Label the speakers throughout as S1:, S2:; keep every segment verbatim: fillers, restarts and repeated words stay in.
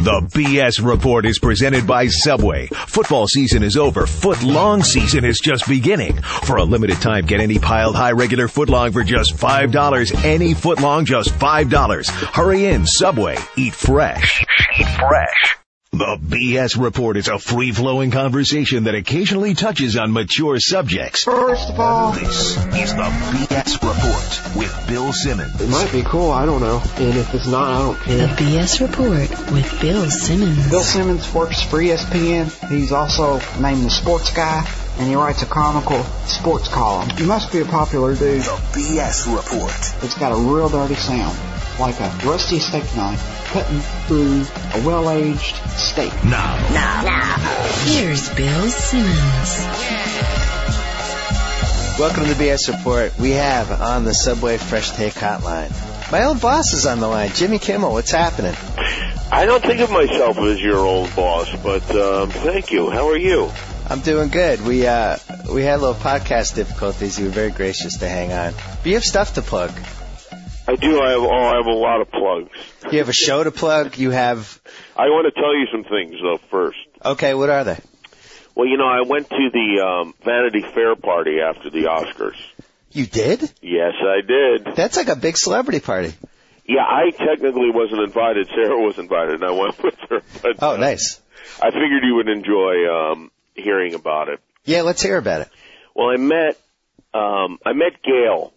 S1: The B S Report is presented by Subway. Football season is over. Foot-long season is just beginning. For a limited time, get any piled high regular footlong for just five dollars. Any footlong, just five dollars. Hurry in, Subway. Eat fresh. Eat fresh. The B S Report is a free-flowing conversation that occasionally touches on mature subjects.
S2: First of all,
S1: This is the B S Report with Bill Simmons.
S2: it might be cool, I don't know. And if it's not, I don't care.
S3: The B S Report with Bill Simmons.
S4: Bill Simmons works for E S P N. He's also named the Sports Guy, and he writes a Chronicle sports column. He must be a popular dude.
S1: The B S Report.
S4: It's got a real dirty sound, like a rusty steak knife cutting through a well-aged steak.
S1: Now.
S3: Now, now. Here's Bill Simmons.
S5: Welcome to the B S Report. We have on the Subway Fresh Take Hotline my old boss is on the line. Jimmy Kimmel, what's happening?
S6: I don't think of myself as your old boss, but um, thank you. How are you?
S5: I'm doing good. We uh, we had a little podcast difficulties. You were very gracious to hang on. But you have stuff to plug.
S6: I do. I have. Oh, I have a lot of plugs.
S5: You have a show to plug. You have.
S6: I want to tell you some things though first.
S5: Okay, what are they?
S6: Well, you know, I went to the um, Vanity Fair party after the Oscars.
S5: You did?
S6: Yes, I did.
S5: That's like a big celebrity party.
S6: Yeah, I technically wasn't invited. Sarah was invited, and I went with her. But,
S5: Oh,
S6: uh,
S5: nice.
S6: I figured you would enjoy um, hearing about it.
S5: Yeah, let's hear about it.
S6: Well, I met um, I met Gail.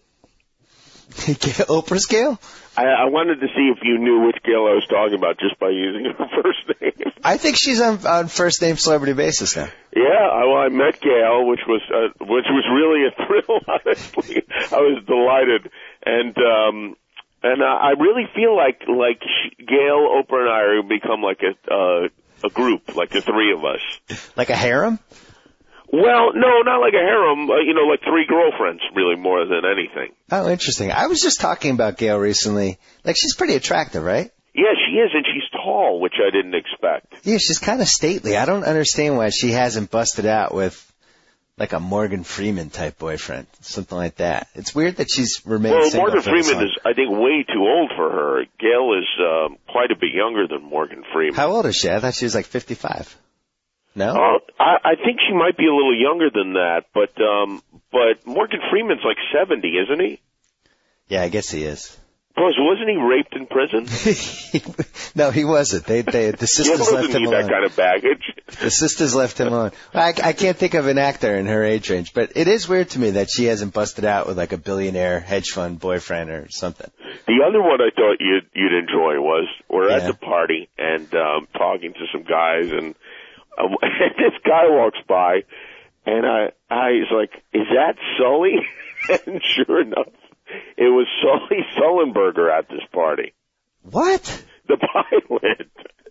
S5: Oprah's Gail?
S6: I, I wanted to see if you knew which Gail I was talking about just by using her first name.
S5: I think she's on on first name celebrity basis now.
S6: Yeah, I, well, I met Gail, which was uh, which was really a thrill. Honestly, I was delighted, and um, and uh, I really feel like like she, Gail, Oprah, and I are become like a uh, a group, like the three of us.
S5: Like a harem?
S6: Well, no, not like a harem. Uh, you know, like three girlfriends, really, more than anything.
S5: Oh, interesting. I was just talking about Gail recently. Like, she's pretty attractive, right?
S6: Yeah, she is, and she's tall, which I didn't expect.
S5: Yeah, she's kind of stately. I don't understand why she hasn't busted out with, like, a Morgan Freeman type boyfriend, something like that. It's weird that she's remained
S6: Well,
S5: single
S6: Morgan
S5: for this
S6: Freeman
S5: long.
S6: is, I think, way too old for her. Gail is um, quite a bit younger than Morgan Freeman.
S5: How old is she? I thought she was like fifty-five. No?
S6: Oh, I, I think she might be a little younger than that, but um, but Morgan Freeman's like seventy, isn't he?
S5: Yeah, I guess he is.
S6: Plus, wasn't he raped in prison?
S5: No, he wasn't. They, they, the
S6: He
S5: sisters
S6: doesn't
S5: left him
S6: need
S5: alone.
S6: that kind of baggage.
S5: The sisters left him alone. I, I can't think of an actor in her age range, but it is weird to me that she hasn't busted out with like a billionaire hedge fund boyfriend or something.
S6: The other one I thought you'd you'd enjoy was we're
S5: Yeah.
S6: at the party and um, talking to some guys, and uh, this guy walks by, and I I was like, "Is that Sully?" And sure enough, it was Sully Sullenberger at this party.
S5: What?
S6: The pilot,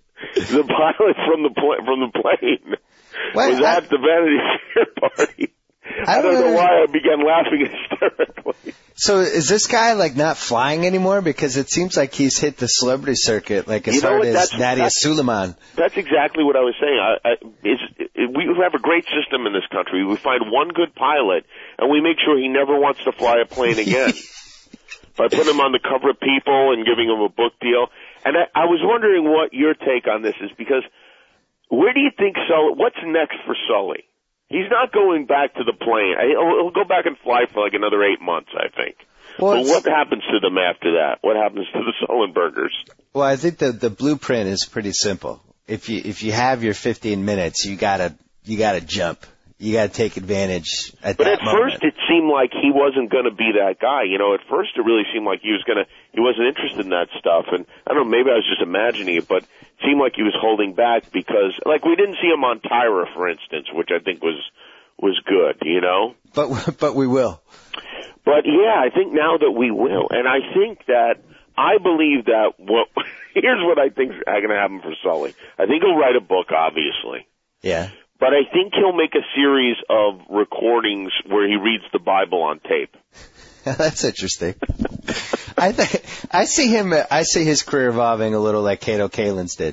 S6: the pilot from the pl- from the plane
S5: What?
S6: was at the Vanity Fair party.
S5: I
S6: I
S5: don't
S6: don't know
S5: know.
S6: why I began laughing hysterically.
S5: So is this guy like not flying anymore? Because it seems like he's hit the celebrity circuit like as
S6: You know
S5: hard
S6: what?
S5: as
S6: That's-
S5: Nadia
S6: that's-
S5: Suleiman.
S6: That's exactly what I was saying. I, I, it's, it, we have a great system in this country. We find one good pilot, and we make sure he never wants to fly a plane again. By putting him on the cover of People and giving him a book deal. And I, I was wondering what your take on this is, because where do you think Sully, what's next for Sully? He's not going back to the plane. He'll, he'll go back and fly for like another eight months, I think.
S5: Well,
S6: But
S5: it's-
S6: what happens to them after that? What happens to the Sullenbergers?
S5: Well, I think the the blueprint is pretty simple. If you if you have your fifteen minutes, you gotta you gotta jump. You gotta take advantage at
S6: But
S5: that
S6: at
S5: moment.
S6: first it seemed like he wasn't going to be that guy. You know, at first it really seemed like he was going to, he wasn't interested in that stuff. And I don't know, maybe I was just imagining it, but it seemed like he was holding back because, like, we didn't see him on Tyra, for instance, which I think was, was good, you know?
S5: But but we will.
S6: But yeah, I think now that we will. And I think that, I believe that, what, here's what I think is going to happen for Sully. I think he'll write a book, obviously.
S5: Yeah.
S6: But I think he'll make a series of recordings where he reads the Bible on tape.
S5: That's interesting. I think I see him. I see his career evolving a little like Kato Kaelin's did.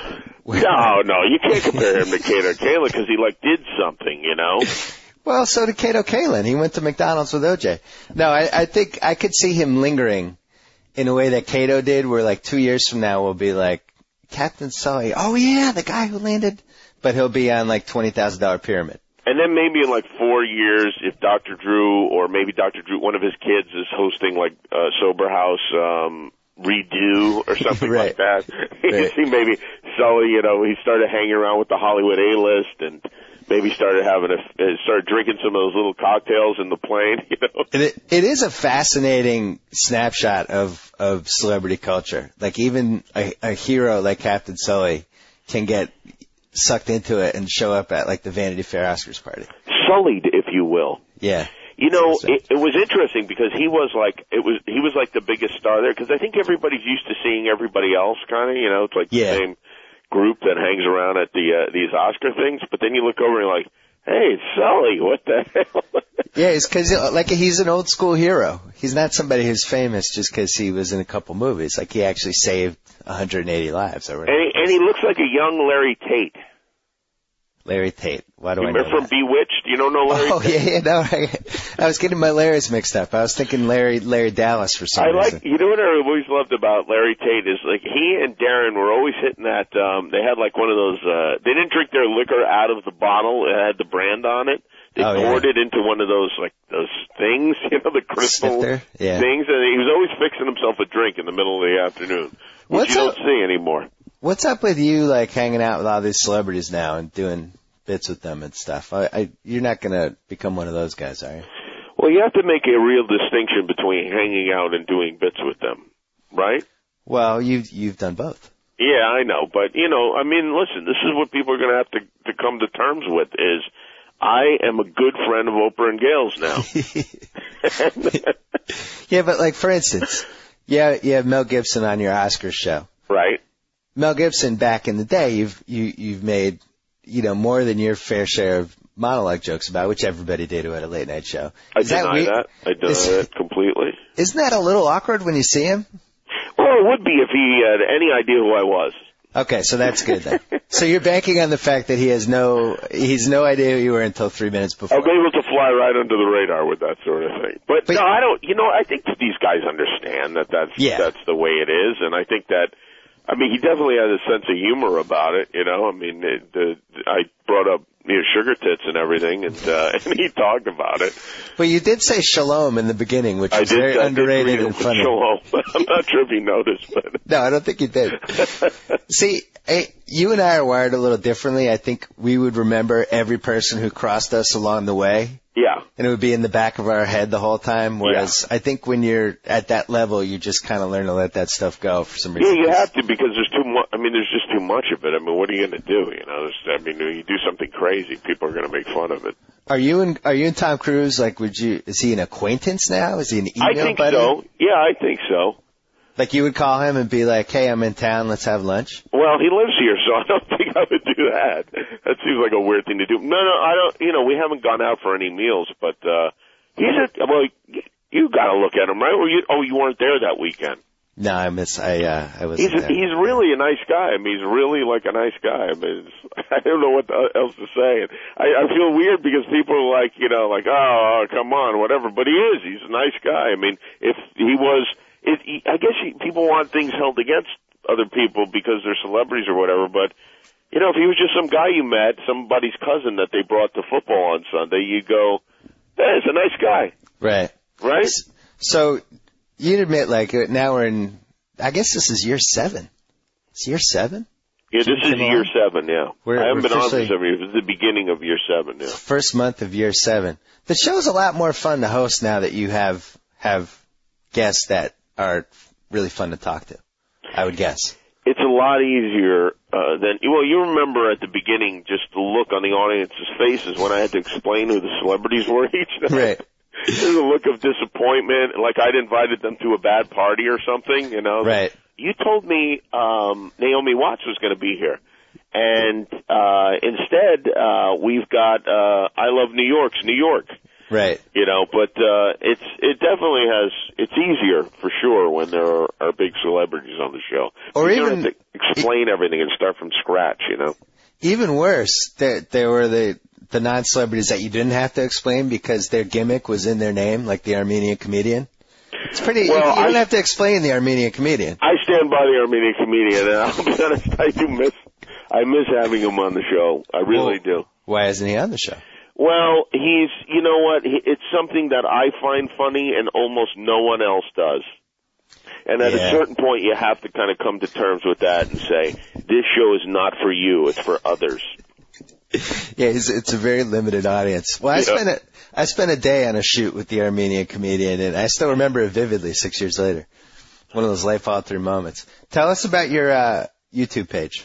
S6: No, no, you can't compare him to Kato Kaelin because he like did something, you know.
S5: Well, so did Kato Kaelin. He went to McDonald's with O J. No, I, I think I could see him lingering in a way that Kato did, where like two years from now we'll be like, Captain Sully. Oh, yeah, the guy who landed. But he'll be on, like, twenty thousand dollars pyramid.
S6: And then maybe in, like, four years, if Doctor Drew or maybe Doctor Drew, one of his kids is hosting, like, uh, Sober House um, redo or something
S5: right.
S6: like that. You
S5: right.
S6: see maybe Sully, you know, he started hanging around with the Hollywood A-list and maybe started having a, uh, started drinking some of those little cocktails in the plane, you know.
S5: And it, it is a fascinating snapshot of, of celebrity culture. Like even a, a hero like Captain Sully can get sucked into it and show up at like the Vanity Fair Oscars party.
S6: Sullied, if you will.
S5: Yeah.
S6: You know, it, it was interesting because he was like, it was, he was like the biggest star there because I think everybody's used to seeing everybody else kind of, you know, it's like
S5: yeah.
S6: the same group that hangs around at the, uh, these Oscar things, but then you look over and you're like, hey, it's Sully, what the hell?
S5: Yeah, it's cause like he's an old school hero. He's not somebody who's famous just cause he was in a couple movies. Like he actually saved one hundred eighty lives over.
S6: And he, and he looks like a young Larry Tate.
S5: Larry Tate. Why do
S6: you
S5: I know
S6: remember from
S5: that?
S6: Bewitched? You don't know Larry
S5: oh,
S6: Tate?
S5: yeah, yeah, no, I, I was getting my Larrys mixed up. I was thinking Larry, Larry Dallas for some
S6: I
S5: reason.
S6: like, you know what I always loved about Larry Tate is like he and Darren were always hitting that, um, they had like one of those, uh, they didn't drink their liquor out of the bottle. It had the brand on it. They
S5: oh,
S6: poured
S5: yeah.
S6: it into one of those, like, those things, you know, the crystal
S5: yeah.
S6: things, and he was always fixing himself a drink in the middle of the afternoon, which
S5: What's
S6: you
S5: up?
S6: don't see anymore.
S5: What's up with you, like, hanging out with all these celebrities now and doing bits with them and stuff? I, I you're not going to become one of those guys, are you?
S6: Well, you have to make a real distinction between hanging out and doing bits with them, right?
S5: Well, you've, you've done both.
S6: Yeah, I know, but, you know, I mean, listen, this is what people are going to have to, to come to terms with is, I am a good friend of Oprah and Gail's now.
S5: Yeah, but like for instance, yeah, you have Mel Gibson on your Oscars show.
S6: Right.
S5: Mel Gibson, back in the day, you've you you've made you know more than your fair share of monologue jokes about, which everybody did at a late night show.
S6: I
S5: Is
S6: deny
S5: that, weird?
S6: that. I deny
S5: Is,
S6: that completely.
S5: Isn't that a little awkward when you see him?
S6: Well, it would be if he had any idea who I was.
S5: Okay, so that's good then. So you're banking on the fact that he has no, he's no idea who you were until three minutes before.
S6: I'll be able to fly right under the radar with that sort of thing. But,
S5: but
S6: no, I don't, you know, I think that these guys understand that that's,
S5: yeah.
S6: that's the way it is. And I think that, I mean, he definitely has a sense of humor about it, you know. I mean, it, the, I brought up, you know, sugar tits and everything, and, uh, and he talked about it.
S5: Well, you did say shalom in the beginning, which was
S6: I did,
S5: very
S6: I
S5: underrated
S6: did
S5: and funny.
S6: Shalom. I'm not sure if he noticed, but.
S5: No, I don't think you did. See, hey, you and I are wired a little differently. I think we would remember every person who crossed us along the way.
S6: Yeah.
S5: And it would be in the back of our head the whole time, whereas yeah. I think when you're at that level, you just kind of learn to let that stuff go for some reason.
S6: Yeah, you have to because there's too much, I mean, there's just too much of it. I mean, what are you going to do? You know, there's, I mean, you do something crazy, people are going to make fun of it.
S5: Are you and, are you and Tom Cruise, like, would you, is he an acquaintance now? Is he an email
S6: I think
S5: buddy?
S6: so. Yeah, I think so.
S5: Like you would call him and be like, hey, I'm in town, let's have lunch?
S6: Well, he lives here, so I don't think I would do that. That seems like a weird thing to do. No, no, I don't, you know, we haven't gone out for any meals, but, uh, he's a, well, you gotta look at him, right? Or you, oh, you weren't there that weekend.
S5: No, I miss, I, uh, I was
S6: He's,
S5: there.
S6: he's really a nice guy. I mean, he's really like a nice guy. I mean, it's, I don't know what else to say. I, I feel weird because people are like, you know, like, oh, come on, whatever, but he is. He's a nice guy. I mean, if he was, It, I guess he, people want things held against other people because they're celebrities or whatever, but, you know, if he was just some guy you met, somebody's cousin that they brought to football on Sunday, you go, hey, he's a nice guy.
S5: Right.
S6: Right?
S5: So, you'd admit, like, now we're in, I guess this is year seven. It's year seven?
S6: Yeah, this is year seven, yeah.
S5: We're,
S6: I haven't
S5: we're
S6: been on for
S5: officially-
S6: seven years. This is the beginning of year seven, yeah.
S5: First month of year seven. The show's a lot more fun to host now that you have, have guests that are really fun to talk to, I would guess.
S6: It's a lot easier uh, than, well, you remember at the beginning just the look on the audience's faces when I had to explain who the celebrities were each night.
S5: Right.
S6: There's a look of disappointment, like I'd invited them to a bad party or something, you know.
S5: Right.
S6: You told me um, Naomi Watts was going to be here. And uh, instead, uh, we've got uh, I Love New York's New York.
S5: Right.
S6: You know, but uh, it's it definitely has it's easier for sure when there are, are big celebrities on the show.
S5: Or
S6: you
S5: even
S6: don't have to explain it, everything and start from scratch. You know.
S5: Even worse, there there were the the non-celebrities that you didn't have to explain because their gimmick was in their name, like the Armenian comedian. It's pretty.
S6: Well,
S5: you don't
S6: I,
S5: have to explain the Armenian comedian.
S6: I stand by the Armenian comedian, and I'll be honest, I do miss, I miss having him on the show. I really
S5: well,
S6: do.
S5: Why isn't he on the show?
S6: Well, he's, you know what, he, it's something that I find funny and almost no one else does. And at
S5: yeah.
S6: a certain point, you have to kind of come to terms with that and say, this show is not for you, it's for others.
S5: Yeah, it's, it's a very limited audience. Well, I
S6: yeah.
S5: spent a, I spent a day on a shoot with the Armenian comedian, and I still remember it vividly six years later. One of those life-altering moments. Tell us about your uh, YouTube page.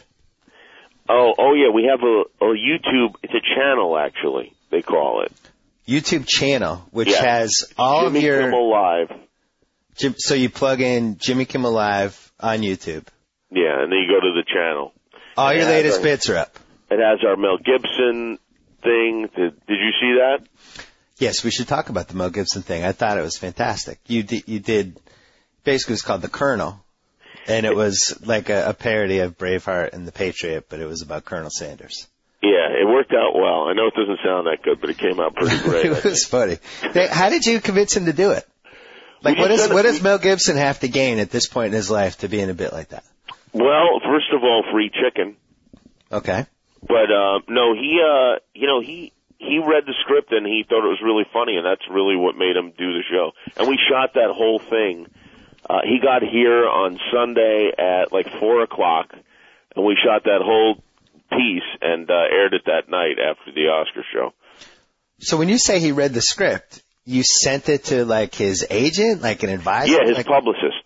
S6: Oh, oh yeah, we have a, a YouTube, it's a channel actually, they call it.
S5: YouTube channel, which
S6: yeah.
S5: has all
S6: Jimmy
S5: of your...
S6: Jimmy Kimmel Live.
S5: Jim, so you plug in Jimmy Kimmel Live on YouTube.
S6: Yeah, and then you go to the channel.
S5: All
S6: and
S5: your latest
S6: our,
S5: bits are up.
S6: It has our Mel Gibson thing. Did, did you see that?
S5: Yes, we should talk about the Mel Gibson thing. I thought it was fantastic. You did, you did, basically it was called The Colonel, and it was like a, a parody of Braveheart and The Patriot, but it was about Colonel Sanders.
S6: Yeah, it worked out well. I know it doesn't sound that good, but it came out pretty great.
S5: It was funny. They, how did you convince him to do it? Like, what, is, what does Mel Gibson have to gain at this point in his life to be in a bit like that?
S6: Well, first of all, free chicken.
S5: Okay.
S6: But, uh, no, he, uh, you know, he, he read the script and he thought it was really funny, and that's really what made him do the show. And we shot that whole thing. Uh, he got here on Sunday at like four o'clock, and we shot that whole piece and, uh, aired it that night after the Oscar show.
S5: So when you say he read the script, you sent it to like his agent, like an advisor?
S6: Yeah, his
S5: like,
S6: publicist.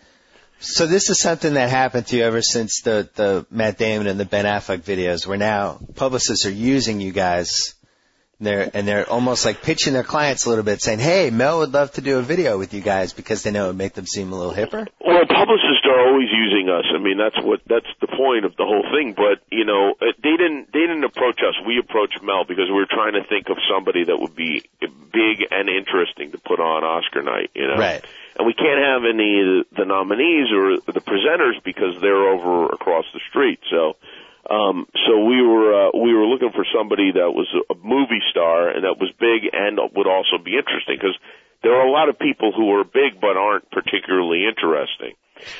S5: So this is something that happened to you ever since the, the Matt Damon and the Ben Affleck videos, where now publicists are using you guys, and they're, and they're almost like pitching their clients a little bit, saying, hey, Mel would love to do a video with you guys because they know it would make them seem a little hipper?
S6: Well, publicists are always using us. I mean, that's what, that's the point of the whole thing. But, you know, they didn't, they didn't approach us. We approached Mel because we were trying to think of somebody that would be big and interesting to put on Oscar night, you know?
S5: Right.
S6: And we can't have any of the nominees or the presenters because they're over across the street. So, um, so we were, uh, we were looking for somebody that was a movie star and that was big and would also be interesting, because there are a lot of people who are big but aren't particularly interesting.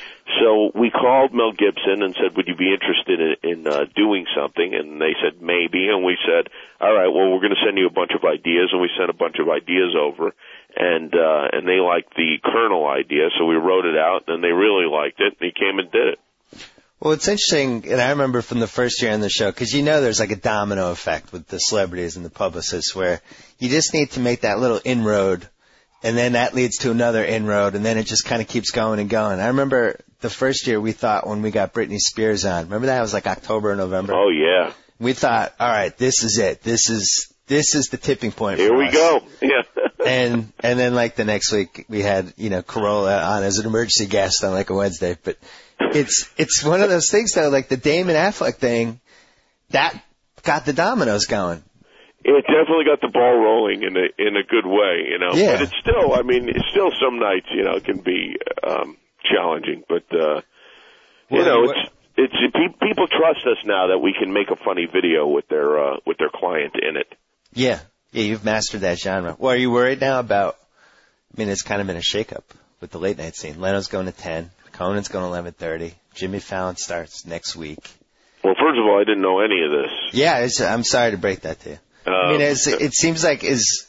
S6: So we called Mel Gibson and said, would you be interested in, in uh, doing something? And they said, maybe. And we said, all right, well, we're going to send you a bunch of ideas. And we sent a bunch of ideas over. And uh, and they liked the Colonel idea, so we wrote it out, and they really liked it, and he came and did it.
S5: Well, it's interesting, and I remember from the first year on the show, because you know there's like a domino effect with the celebrities and the publicists, where you just need to make that little inroad, and then that leads to another inroad, and then it just kind of keeps going and going. I remember the first year we thought when we got Britney Spears on, remember that? It was like October or November.
S6: Oh, yeah.
S5: We thought, all right, this is it. This is this is the tipping point for
S6: Here we
S5: us.
S6: go. Yeah.
S5: And and then like the next week we had, you know, Corolla on as an emergency guest on like a Wednesday. But it's it's one of those things though, like the Damon Affleck thing, that got the dominoes going.
S6: It definitely got the ball rolling in a in a good way, you know.
S5: Yeah.
S6: But it's still, I mean, it's still some nights, you know, it can be um challenging. But uh you
S5: well,
S6: know,
S5: what,
S6: it's it's it, people trust us now that we can make a funny video with their uh with their client in it.
S5: Yeah. Yeah, you've mastered that genre. Well, are you worried now about, I mean, it's kind of been a shakeup with the late night scene. Leno's going to ten, Conan's going to eleven thirty, Jimmy Fallon starts next week.
S6: Well, first of all, I didn't know any of this.
S5: Yeah, it's, I'm sorry to break that to you.
S6: Um,
S5: I mean, it's, it seems like is,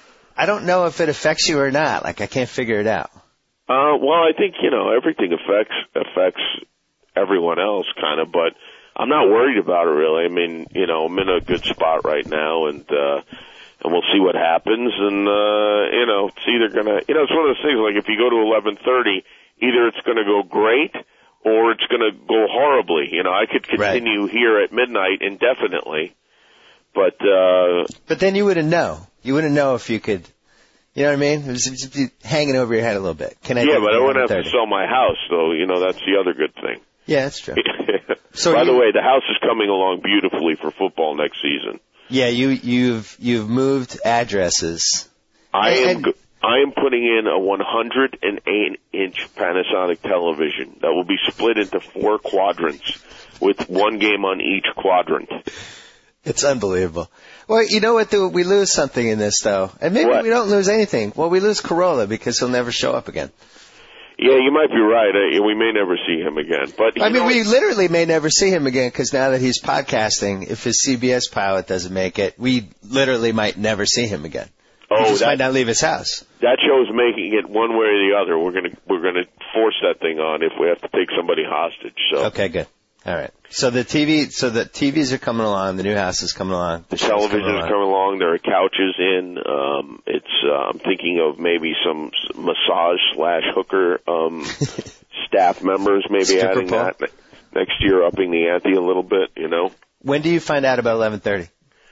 S5: I don't know if it affects you or not. Like, I can't figure it out.
S6: Uh, well, I think, you know, everything affects, affects everyone else kind of, but I'm not worried about it really. I mean, you know, I'm in a good spot right now, and, uh, and we'll see what happens, and, uh, you know, it's either gonna, you know, it's one of those things, like if you go to eleven thirty, either it's gonna go great, or it's gonna go horribly. You know, I could continue
S5: right.
S6: here at midnight indefinitely, but, uh.
S5: But then you wouldn't know. You wouldn't know if you could, you know what I mean? It was just be hanging over your head a little bit. Can I
S6: Yeah,
S5: do
S6: but I wouldn't have
S5: thirty?
S6: to sell my house, so, you know, that's the other good thing.
S5: Yeah, that's true. So
S6: By
S5: you,
S6: the way, the house is coming along beautifully for football next season.
S5: Yeah, you, you've, you've moved addresses.
S6: I am,
S5: and,
S6: I am putting in a one hundred eight inch Panasonic television that will be split into four quadrants with one game on each quadrant.
S5: It's unbelievable. Well, you know what? We lose something in this, though. And maybe
S6: what?
S5: we don't lose anything. Well, we lose Corolla because he'll never show up again.
S6: Yeah, you might be right. Uh, we may never see him again. But
S5: I mean,
S6: know,
S5: we literally may never see him again because now that he's podcasting, if his C B S pilot doesn't make it, we literally might never see him again.
S6: Oh,
S5: he just
S6: that,
S5: might not leave his house.
S6: That show's making it one way or the other. We're gonna we're gonna force that thing on if we have to take somebody hostage. So
S5: okay, good. All right. So the T V, so the T Vs are coming along. The new house is coming along.
S6: The television is coming along. There are couches in. Um, it's. Uh, I'm thinking of maybe some massage slash hooker um, staff members, maybe
S5: Stripper
S6: adding
S5: pole.
S6: that next year, upping the ante a little bit. You know.
S5: When do you find out about eleven thirty?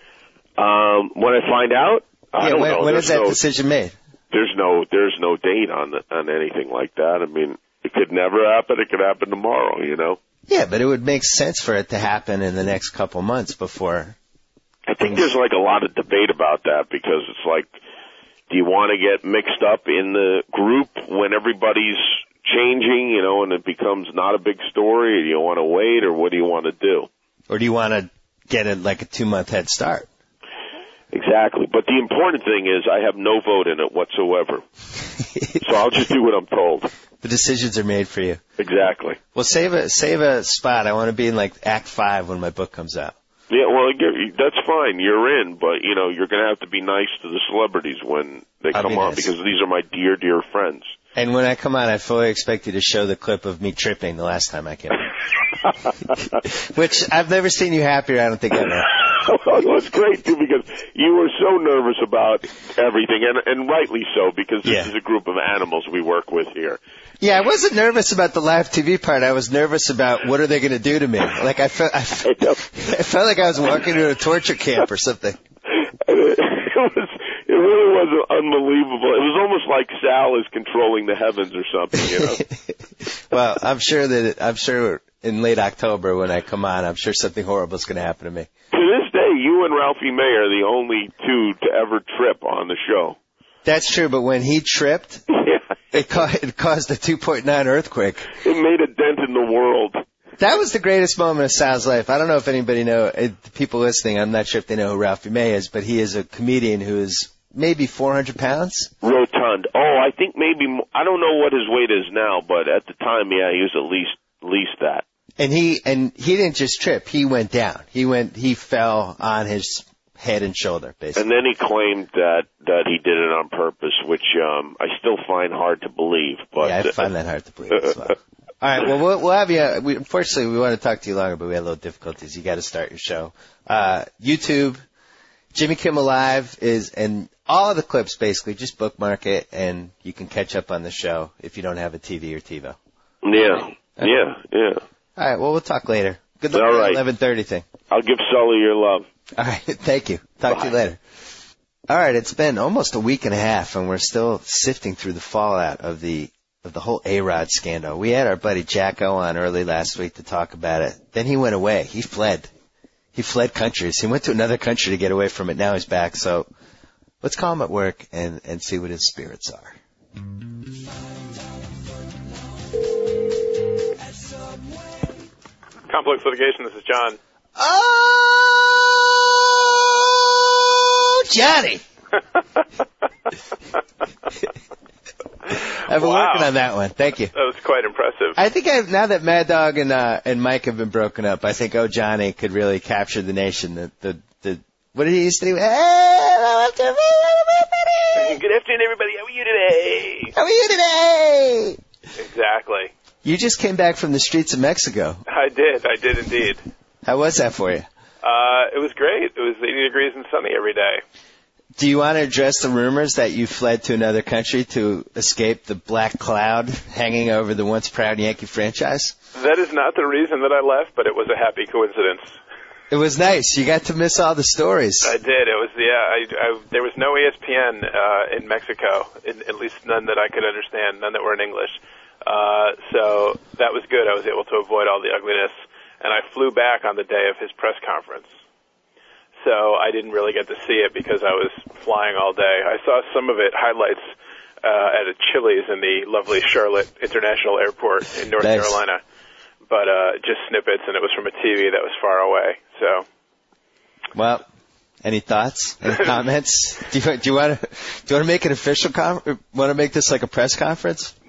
S6: Um, when I find out, I
S5: yeah.
S6: don't
S5: When,
S6: know.
S5: when
S6: There's
S5: is that
S6: no,
S5: decision made?
S6: There's no. There's no date on the, on anything like that. I mean, it could never happen. It could happen tomorrow. You know.
S5: Yeah, but it would make sense for it to happen in the next couple months before.
S6: I think there's like a lot of debate about that because it's like, do you want to get mixed up in the group when everybody's changing, you know, and it becomes not a big story? Or do you want to wait, or what do you want to do?
S5: Or do you want to get it like a two-month head start?
S6: Exactly. But the important thing is I have no vote in it whatsoever. So I'll just do what I'm told.
S5: The decisions are made for you.
S6: Exactly.
S5: Well, save a save a spot. I want to be in like Act Five when my book comes out.
S6: Yeah, well, you're, that's fine. You're in, but you know you're going to have to be nice to the celebrities when they
S5: I'll
S6: come
S5: be
S6: on
S5: nice.
S6: because these are my dear, dear friends.
S5: And when I come on, I fully expect you to show the clip of me tripping the last time I came on. Which I've never seen you happier. I don't think ever.
S6: Well, it was great too because you were so nervous about everything, and and rightly so because this
S5: Yeah.
S6: is a group of animals we work with here.
S5: Yeah, I wasn't nervous about the live T V part. I was nervous about what are they going to do to me. Like I felt, I felt, I felt like I was walking to a torture camp or something.
S6: It was, it really was unbelievable. It was almost like Sal is controlling the heavens or something, you know.
S5: Well, I'm sure that I'm sure in late October when I come on, I'm sure something horrible is going to happen to me.
S6: To this day, you and Ralphie May are the only two to ever trip on the show.
S5: That's true, but when he tripped,
S6: Yeah.
S5: it, ca- it caused a two point nine earthquake.
S6: It made a dent in the world.
S5: That was the greatest moment of Sal's life. I don't know if anybody know, uh, the people listening, I'm not sure if they know who Ralphie May is, but he is a comedian who is maybe four hundred pounds.
S6: Rotund. Oh, I think maybe, mo- I don't know what his weight is now, but at the time, yeah, he was at least, at least that.
S5: And he, and he didn't just trip, he went down. He went, he fell on his head and shoulder, basically.
S6: And then he claimed that, that he did it on purpose, which, um, I still find hard to believe, but.
S5: Yeah, I find that hard to believe as well. All right, well, we'll, we'll have you, we, unfortunately, we want to talk to you longer, but we had a little difficulties. You got to start your show. Uh, YouTube, Jimmy Kimmel Live is, and all of the clips, basically, just bookmark it, and you can catch up on the show if you don't have a T V or TiVo.
S6: Yeah, yeah, yeah.
S5: All right, well, we'll talk later. Good luck
S6: All
S5: with
S6: right.
S5: the eleven thirty thing.
S6: I'll give Sully your love.
S5: All right, thank you. Talk to you later. All right, it's been almost a week and a half, and we're still sifting through the fallout of the of the whole A-Rod scandal. We had our buddy Jacko on early last week to talk about it. Then he went away. He fled. He fled countries. He went to another country to get away from it. Now he's back. So let's call him at work and, and see what his spirits are.
S7: Complex Litigation, this is John.
S5: Oh, Johnny! I've been
S7: Wow.
S5: working on that one. Thank you.
S7: That was quite impressive.
S5: I think I, now that Mad Dog and uh, and Mike have been broken up, I think Oh Johnny could really capture the nation. The the, the what did he used to do? Hello, everybody.
S7: Good afternoon, everybody. How are you today?
S5: How are you today?
S7: Exactly.
S5: You just came back from the streets of Mexico.
S7: I did. I did indeed.
S5: How was that for you?
S7: Uh, it was great. It was eighty degrees and sunny every day.
S5: Do you want to address the rumors that you fled to another country to escape the black cloud hanging over the once proud Yankee franchise?
S7: That is not the reason that I left, but it was a happy coincidence.
S5: It was nice. You got to miss all the stories.
S7: I did. It was yeah. I, I, there was no E S P N uh, in Mexico, in, at least none that I could understand, none that were in English. Uh, so that was good. I was able to avoid all the ugliness, and I flew back on the day of his press conference. So I didn't really get to see it because I was flying all day. I saw some of it, highlights uh, at a Chili's in the lovely Charlotte International Airport in North
S5: Nice.
S7: Carolina, but uh, just snippets, and it was from a T V that was far away. So.
S5: Well, any thoughts? Any comments? Do you, do you want to do you want to make an official con- want to make this like a press conference?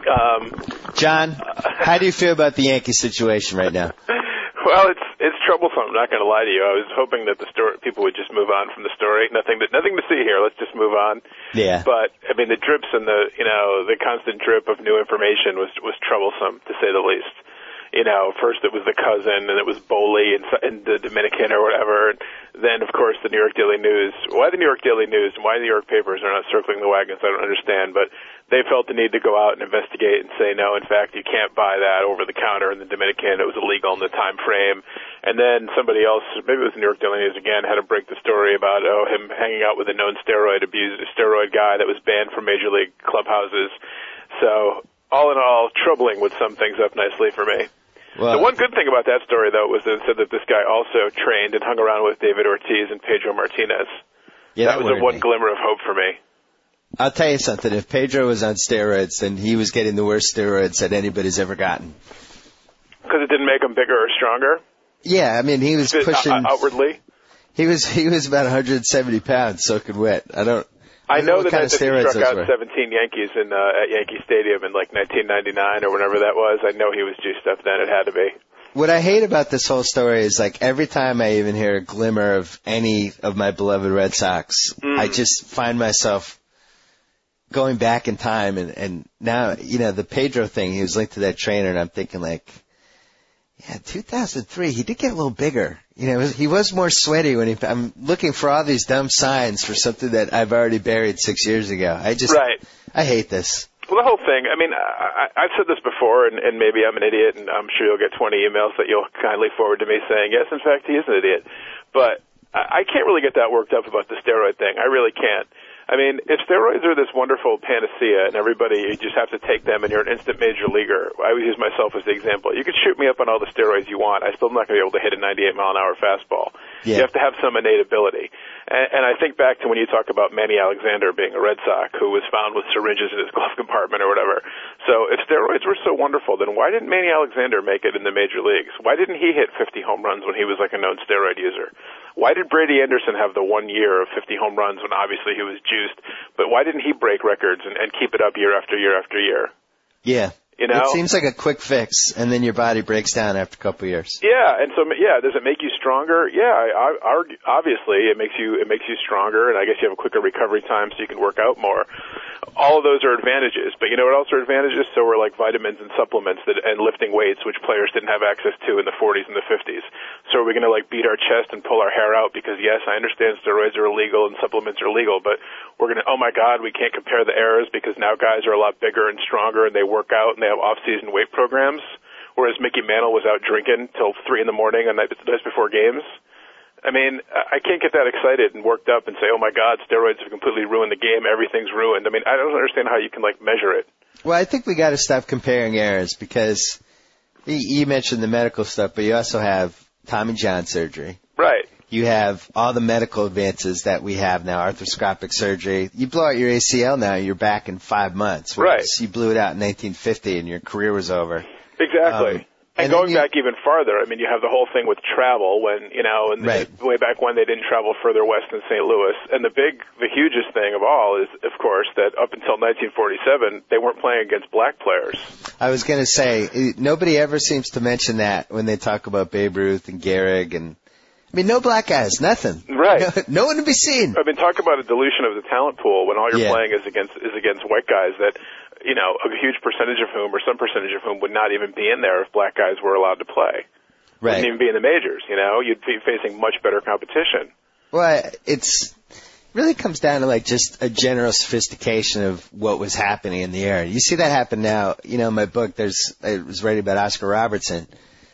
S7: Um,
S5: John, how do you feel about the Yankee situation right now?
S7: Well, it's it's troublesome. I'm not going to lie to you. I was hoping that the story people would just move on from the story. Nothing to, nothing to see here. Let's just move on.
S5: Yeah.
S7: But I mean, the drips and the you know the constant drip of new information was was troublesome to say the least. You know, first it was the cousin, and it was Boley in, in the Dominican or whatever. And then, of course, the New York Daily News. Why the New York Daily News and why the New York papers are not circling the wagons, I don't understand. But they felt the need to go out and investigate and say, no, in fact, you can't buy that over the counter in the Dominican. It was illegal in the time frame. And then somebody else, maybe it was the New York Daily News again, had to break the story about, oh, him hanging out with a known steroid abuser, steroid guy that was banned from Major League clubhouses. So, all in all, troubling would sum things up nicely for me.
S5: Well,
S7: the one good thing about that story, though, was that it said that this guy also trained and hung around with David Ortiz and Pedro Martinez.
S5: Yeah,
S7: that, that was the one me. glimmer of hope for me.
S5: I'll tell you something. If Pedro was on steroids, then he was getting the worst steroids that anybody's ever gotten.
S7: Because it didn't make him bigger or stronger?
S5: Yeah, I mean, he was pushing...
S7: Uh, outwardly?
S5: He was he was about one hundred seventy pounds, soaking wet. I don't...
S7: I know that,
S5: that
S7: he struck out were. seventeen Yankees in uh, at Yankee Stadium in like nineteen ninety-nine or whenever that was. I know he was juiced up then. It had to be.
S5: What I hate about this whole story is like every time I even hear a glimmer of any of my beloved Red Sox, mm. I just find myself going back in time. And, and now, you know, the Pedro thing, he was linked to that trainer, and I'm thinking like, yeah, two thousand three, he did get a little bigger. You know, he was more sweaty when he, I'm looking for all these dumb signs for something that I've already buried six years ago. I just,
S7: right.
S5: I hate this.
S7: Well, the whole thing, I mean, I, I've said this before, and, and maybe I'm an idiot, and I'm sure you'll get twenty emails that you'll kindly forward to me saying, yes, in fact, he is an idiot. But I, I can't really get that worked up about the steroid thing. I really can't. I mean, if steroids are this wonderful panacea and everybody, you just have to take them and you're an instant major leaguer, I would use myself as the example. You can shoot me up on all the steroids you want. I still am not going to be able to hit a ninety-eight mile an hour fastball. Yeah. You have to have some innate ability. And, and I think back to when you talk about Manny Alexander being a Red Sox who was found with syringes in his glove compartment or whatever. So if steroids were so wonderful, then why didn't Manny Alexander make it in the major leagues? Why didn't he hit fifty home runs when he was like a known steroid user? Why did Brady Anderson have the one year of fifty home runs when obviously he was juiced? But why didn't he break records and, and keep it up year after year after year?
S5: Yeah.
S7: You know?
S5: It seems like a quick fix, and then your body breaks down after a couple of years.
S7: Yeah, and so yeah, does it make you stronger? Yeah, I, I, obviously it makes you it makes you stronger, and I guess you have a quicker recovery time, so you can work out more. All of those are advantages, but you know what else are advantages? So are like vitamins and supplements that and lifting weights, which players didn't have access to in the forties and the fifties. So are we going to like beat our chest and pull our hair out because yes, I understand steroids are illegal and supplements are legal, but we're going to oh my God, we can't compare the eras because now guys are a lot bigger and stronger and they work out and they have off-season weight programs, whereas Mickey Mantle was out drinking till three in the morning on nights before games. I mean, I can't get that excited and worked up and say, oh, my God, steroids have completely ruined the game. Everything's ruined. I mean, I don't understand how you can, like, measure it.
S5: Well, I think we got to stop comparing eras because you mentioned the medical stuff, but you also have Tommy John surgery.
S7: Right.
S5: You have all the medical advances that we have now, arthroscopic surgery. You blow out your A C L now, you're back in five months.
S7: Right.
S5: You blew it out in nineteen fifty and your career was over.
S7: Exactly.
S5: Um,
S7: And, and going you, back even farther, I mean, you have the whole thing with travel when, you know, and
S5: right.
S7: the, way back when they didn't travel further west than Saint Louis. And the big, the hugest thing of all is, of course, that up until nineteen forty-seven, they weren't playing against black players.
S5: I was going to say, nobody ever seems to mention that when they talk about Babe Ruth and Gehrig and, I mean, no black guys, nothing.
S7: Right.
S5: No, no one to be seen.
S7: I mean, talk about a dilution of the talent pool when all you're
S5: yeah.
S7: playing is against, is against white guys that, you know, a huge percentage of whom or some percentage of whom would not even be in there if black guys were allowed to play.
S5: Right.
S7: Wouldn't even be in the majors, you know? You'd be facing much better competition.
S5: Well, it's really comes down to like just a general sophistication of what was happening in the era. You see that happen now. You know, in my book, there's I was writing about Oscar Robertson.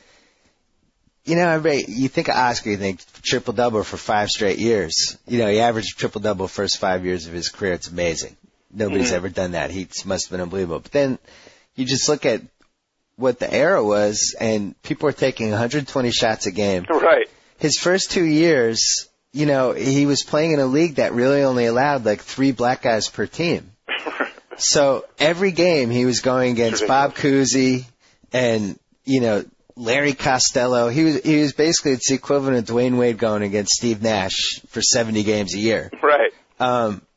S5: You know, everybody, you think of Oscar, you think triple-double for five straight years. You know, he averaged triple-double first five years of his career. It's amazing. Nobody's mm-hmm. ever done that. He must have been unbelievable. But then you just look at what the era was, and people were taking one hundred twenty shots a game.
S7: Right.
S5: His first two years, you know, he was playing in a league that really only allowed like three black guys per team. So every game he was going against Bob Cousy and, you know, Larry Costello. He was he was basically it's the equivalent of Dwayne Wade going against Steve Nash for seventy games a year.
S7: Right.
S5: Um,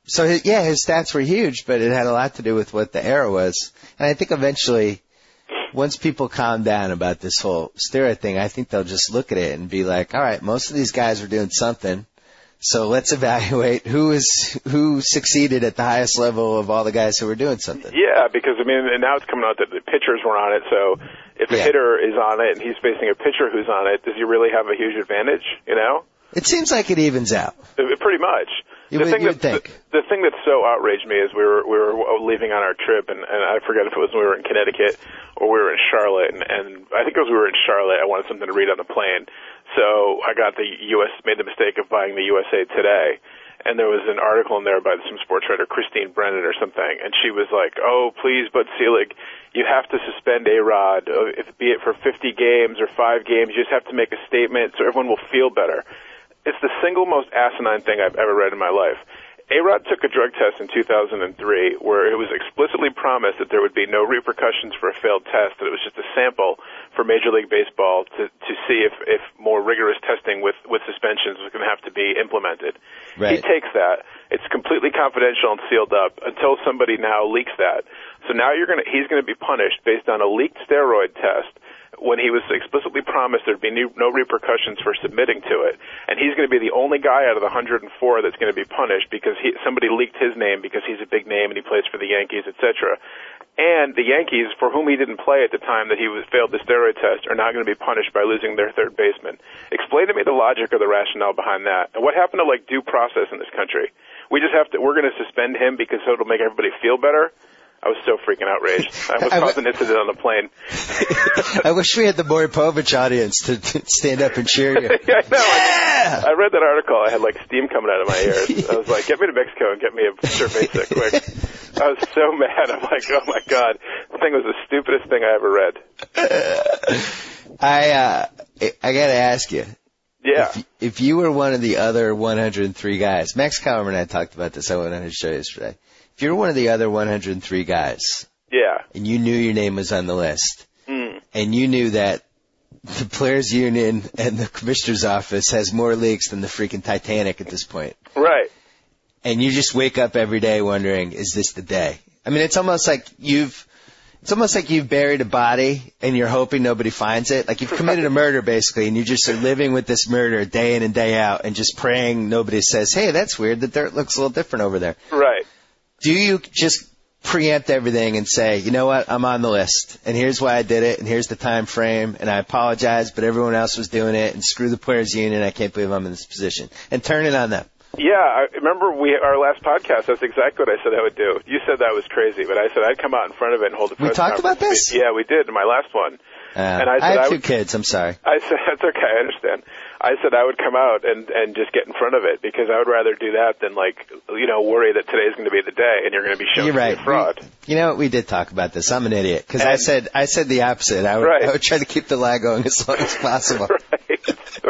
S5: so his, yeah, his stats were huge, but it had a lot to do with what the era was. And I think eventually, once people calm down about this whole steroid thing, I think they'll just look at it and be like, all right, most of these guys are doing something. So let's evaluate who is who succeeded at the highest level of all the guys who were doing something.
S7: Yeah, because, I mean, and now it's coming out that the pitchers were on it, so if a
S5: yeah.
S7: hitter is on it and he's facing a pitcher who's on it, does he really have a huge advantage, you know?
S5: It seems like it evens out.
S7: It, pretty much.
S5: You
S7: the
S5: would,
S7: thing
S5: you
S7: that,
S5: would think.
S7: The, the thing that so outraged me is we were we were leaving on our trip, and, and I forget if it was when we were in Connecticut or we were in Charlotte, and, and I think it was we were in Charlotte. I wanted something to read on the plane, so I got the U S made the mistake of buying the U S A Today, and there was an article in there by some sports writer, Christine Brennan or something, and she was like, "Oh, please, Bud Selig, you have to suspend A-Rod, if be it for fifty games or five games. You just have to make a statement so everyone will feel better." It's the single most asinine thing I've ever read in my life. A-Rod took a drug test in two thousand three where it was explicitly promised that there would be no repercussions for a failed test, that it was just a sample for Major League Baseball to, to see if, if more rigorous testing with, with suspensions was going to have to be implemented.
S5: Right.
S7: He takes that. It's completely confidential and sealed up until somebody now leaks that. So now you're gonna, he's going to be punished based on a leaked steroid test when he was explicitly promised there'd be no repercussions for submitting to it. And he's going to be the only guy out of the one hundred four that's going to be punished because he, somebody leaked his name because he's a big name and he plays for the Yankees, et cetera. And the Yankees, for whom he didn't play at the time that he was failed the steroid test, are now going to be punished by losing their third baseman. Explain to me the logic or the rationale behind that. And what happened to, like, due process in this country? We just have to, we're going to suspend him because it'll make everybody feel better? I was so freaking outraged. I almost caused an incident on the plane.
S5: I wish we had the Maury Povich audience to, to stand up and cheer you.
S7: yeah, I know.
S5: Yeah!
S7: I, I read that article. I had like steam coming out of my ears. I was like, get me to Mexico and get me a cerveza quick. I was so mad. I'm like, oh my God. The thing was the stupidest thing I ever read.
S5: I, uh, I gotta ask you.
S7: Yeah.
S5: If, if you were one of the other one hundred three guys, Max Kellerman and I talked about this on his show yesterday. If you're one of the other one hundred three guys,
S7: yeah,
S5: and you knew your name was on the list,
S7: mm.
S5: and you knew that the Players Union and the Commissioner's Office has more leaks than the freaking Titanic at this point,
S7: right?
S5: And you just wake up every day wondering, is this the day? I mean, it's almost like you've, it's almost like you've buried a body and you're hoping nobody finds it. Like you've committed a murder basically, and you just are living with this murder day in and day out, and just praying nobody says, hey, that's weird. The dirt looks a little different over there.
S7: Right.
S5: Do you just preempt everything and say, you know what, I'm on the list, and here's why I did it, and here's the time frame, and I apologize, but everyone else was doing it, and screw the Players Union, I can't believe I'm in this position, and turn it on them?
S7: Yeah, I remember we our last podcast, that's exactly what I said I would do. You said that was crazy, but I said I'd come out in front of it and hold a press
S5: We talked about this?
S7: Yeah, we did in my last one.
S5: Uh,
S7: and I, said
S5: I have
S7: I
S5: two
S7: would,
S5: kids, I'm sorry.
S7: I said, that's okay, I understand. I said I would come out and, and just get in front of it, because I would rather do that than, like, you know, worry that today's going to be the day and you're going to be shown
S5: You're
S7: to
S5: right.
S7: be a fraud.
S5: We, you know what? We did talk about this. I'm an idiot, because I said I said the opposite. I would,
S7: right.
S5: I would try to keep the lie going as long as possible.
S7: Right.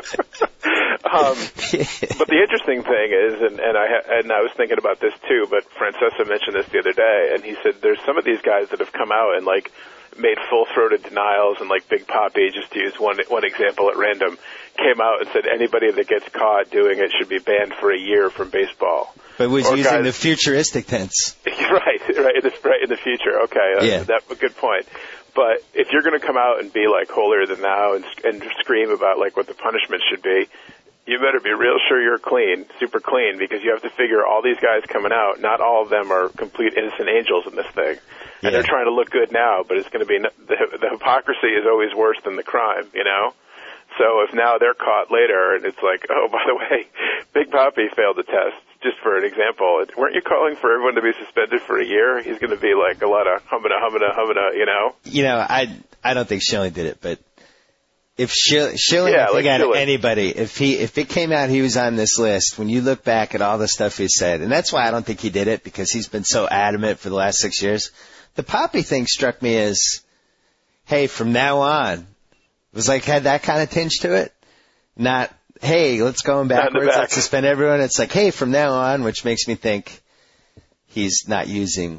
S7: um, but the interesting thing is, and, and I ha- and I was thinking about this too, but Francesa mentioned this the other day, and he said there's some of these guys that have come out and, like, made full-throated denials, and like Big Papi, just to use one one example at random, came out and said anybody that gets caught doing it should be banned for a year from baseball.
S5: But was
S7: or
S5: using
S7: guys,
S5: the futuristic tense.
S7: right, right, in the, right in the future. Okay, uh,
S5: yeah.
S7: That's a good point. But if you're going to come out and be like holier than thou and, and scream about like what the punishment should be, you better be real sure you're clean, super clean, because you have to figure all these guys coming out, not all of them are complete innocent angels in this thing. And
S5: yeah.
S7: they're trying to look good now, but it's going to be, the, the hypocrisy is always worse than the crime, you know? So if now they're caught later and it's like, oh, by the way, Big Papi failed the test, just for an example, weren't you calling for everyone to be suspended for a year? He's going to be like a lot of humana, humana, humana, you know?
S5: You know, I I don't think Schilling did it, but if Schilling, Schilling
S7: yeah,
S5: I think
S7: like
S5: out of anybody, if he if it came out he was on this list, when you look back at all the stuff he said, and that's why I don't think he did it, because he's been so adamant for the last six years. The Papi thing struck me as, hey, from now on, it was like had that kind of tinge to it. Not, hey, let's go in backwards,
S7: back.
S5: let's suspend everyone. It's like, hey, from now on, which makes me think he's not using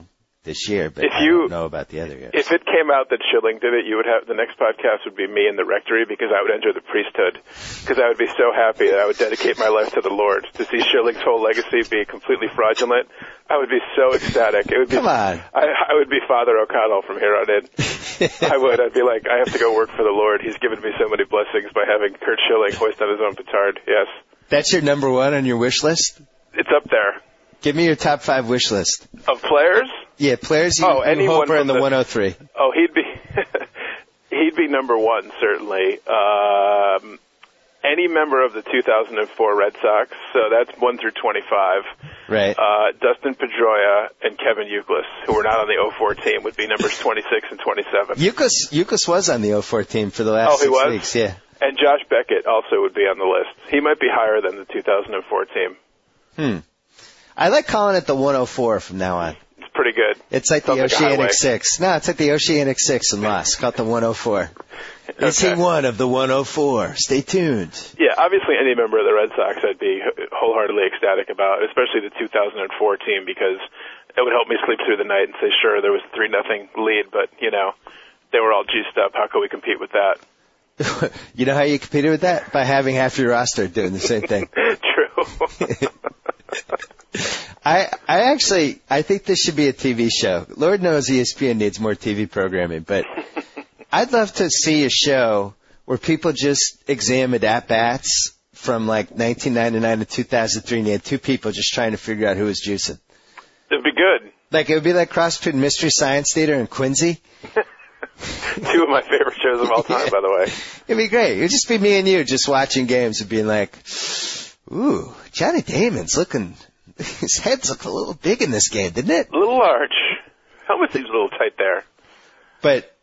S5: this year, but
S7: If
S5: I
S7: you-
S5: don't know about the other years.
S7: If it came out that Schilling did it, you would have the next podcast would be me in the rectory because I would enter the priesthood because I would be so happy that I would dedicate my life to the Lord. To see Schilling's whole legacy be completely fraudulent, I would be so ecstatic. It would be,
S5: Come on.
S7: I, I would be Father O'Connell from here on in. I would. I'd be like, I have to go work for the Lord. He's given me so many blessings by having Kurt Schilling hoist on his own petard. Yes,
S5: That's your number one on your wish list?
S7: it's up there.
S5: Give me your top five wish list.
S7: Of players?
S5: Yeah, players you,
S7: Oh,
S5: you
S7: anyone
S5: hope are in
S7: from
S5: the,
S7: the-
S5: one oh three.
S7: Oh, he'd be he'd be number one certainly. Um, any member of the two thousand four Red Sox, so that's one through twenty-five.
S5: Right.
S7: Uh, Dustin Pedroia and Kevin Youkilis, who were not on the oh four team, would be numbers twenty-six and twenty-seven.
S5: Youkilis, Youkilis was on the oh four team for the last
S7: Oh, he
S5: six
S7: was?
S5: weeks. Yeah.
S7: And Josh Beckett also would be on the list. He might be higher than the two thousand four team.
S5: Hmm. I like calling it the one oh four from now on.
S7: It's pretty good.
S5: It's like
S7: Sounds
S5: the
S7: like a highway.
S5: Oceanic Six. No, it's like the Oceanic Six in Lost. Call it the one oh four. Is he
S7: Okay.
S5: one of the one oh four? Stay tuned.
S7: Yeah, obviously any member of the Red Sox I'd be wholeheartedly ecstatic about, especially the two thousand four team, because it would help me sleep through the night and say, sure, there was a three nothing lead, but, you know, they were all juiced up. How could we compete with that?
S5: You know how you competed with that? By having half your roster doing the same thing.
S7: True.
S5: I I actually I think this should be a T V show. Lord knows E S P N needs more T V programming, but I'd love to see a show where people just examined at bats from like nineteen ninety-nine to two thousand three, and you had two people just trying to figure out who was juicing.
S7: It'd be good.
S5: Like it would be like cross between Mystery Science Theater and Quincy.
S7: Two of my favorite shows of all time, by the way.
S5: It'd be great. It'd just be me and you just watching games and being like, "Ooh, Johnny Damon's looking." His head's look a little big in this game, didn't it?
S7: A little large. Helmet seems a little tight there.
S5: But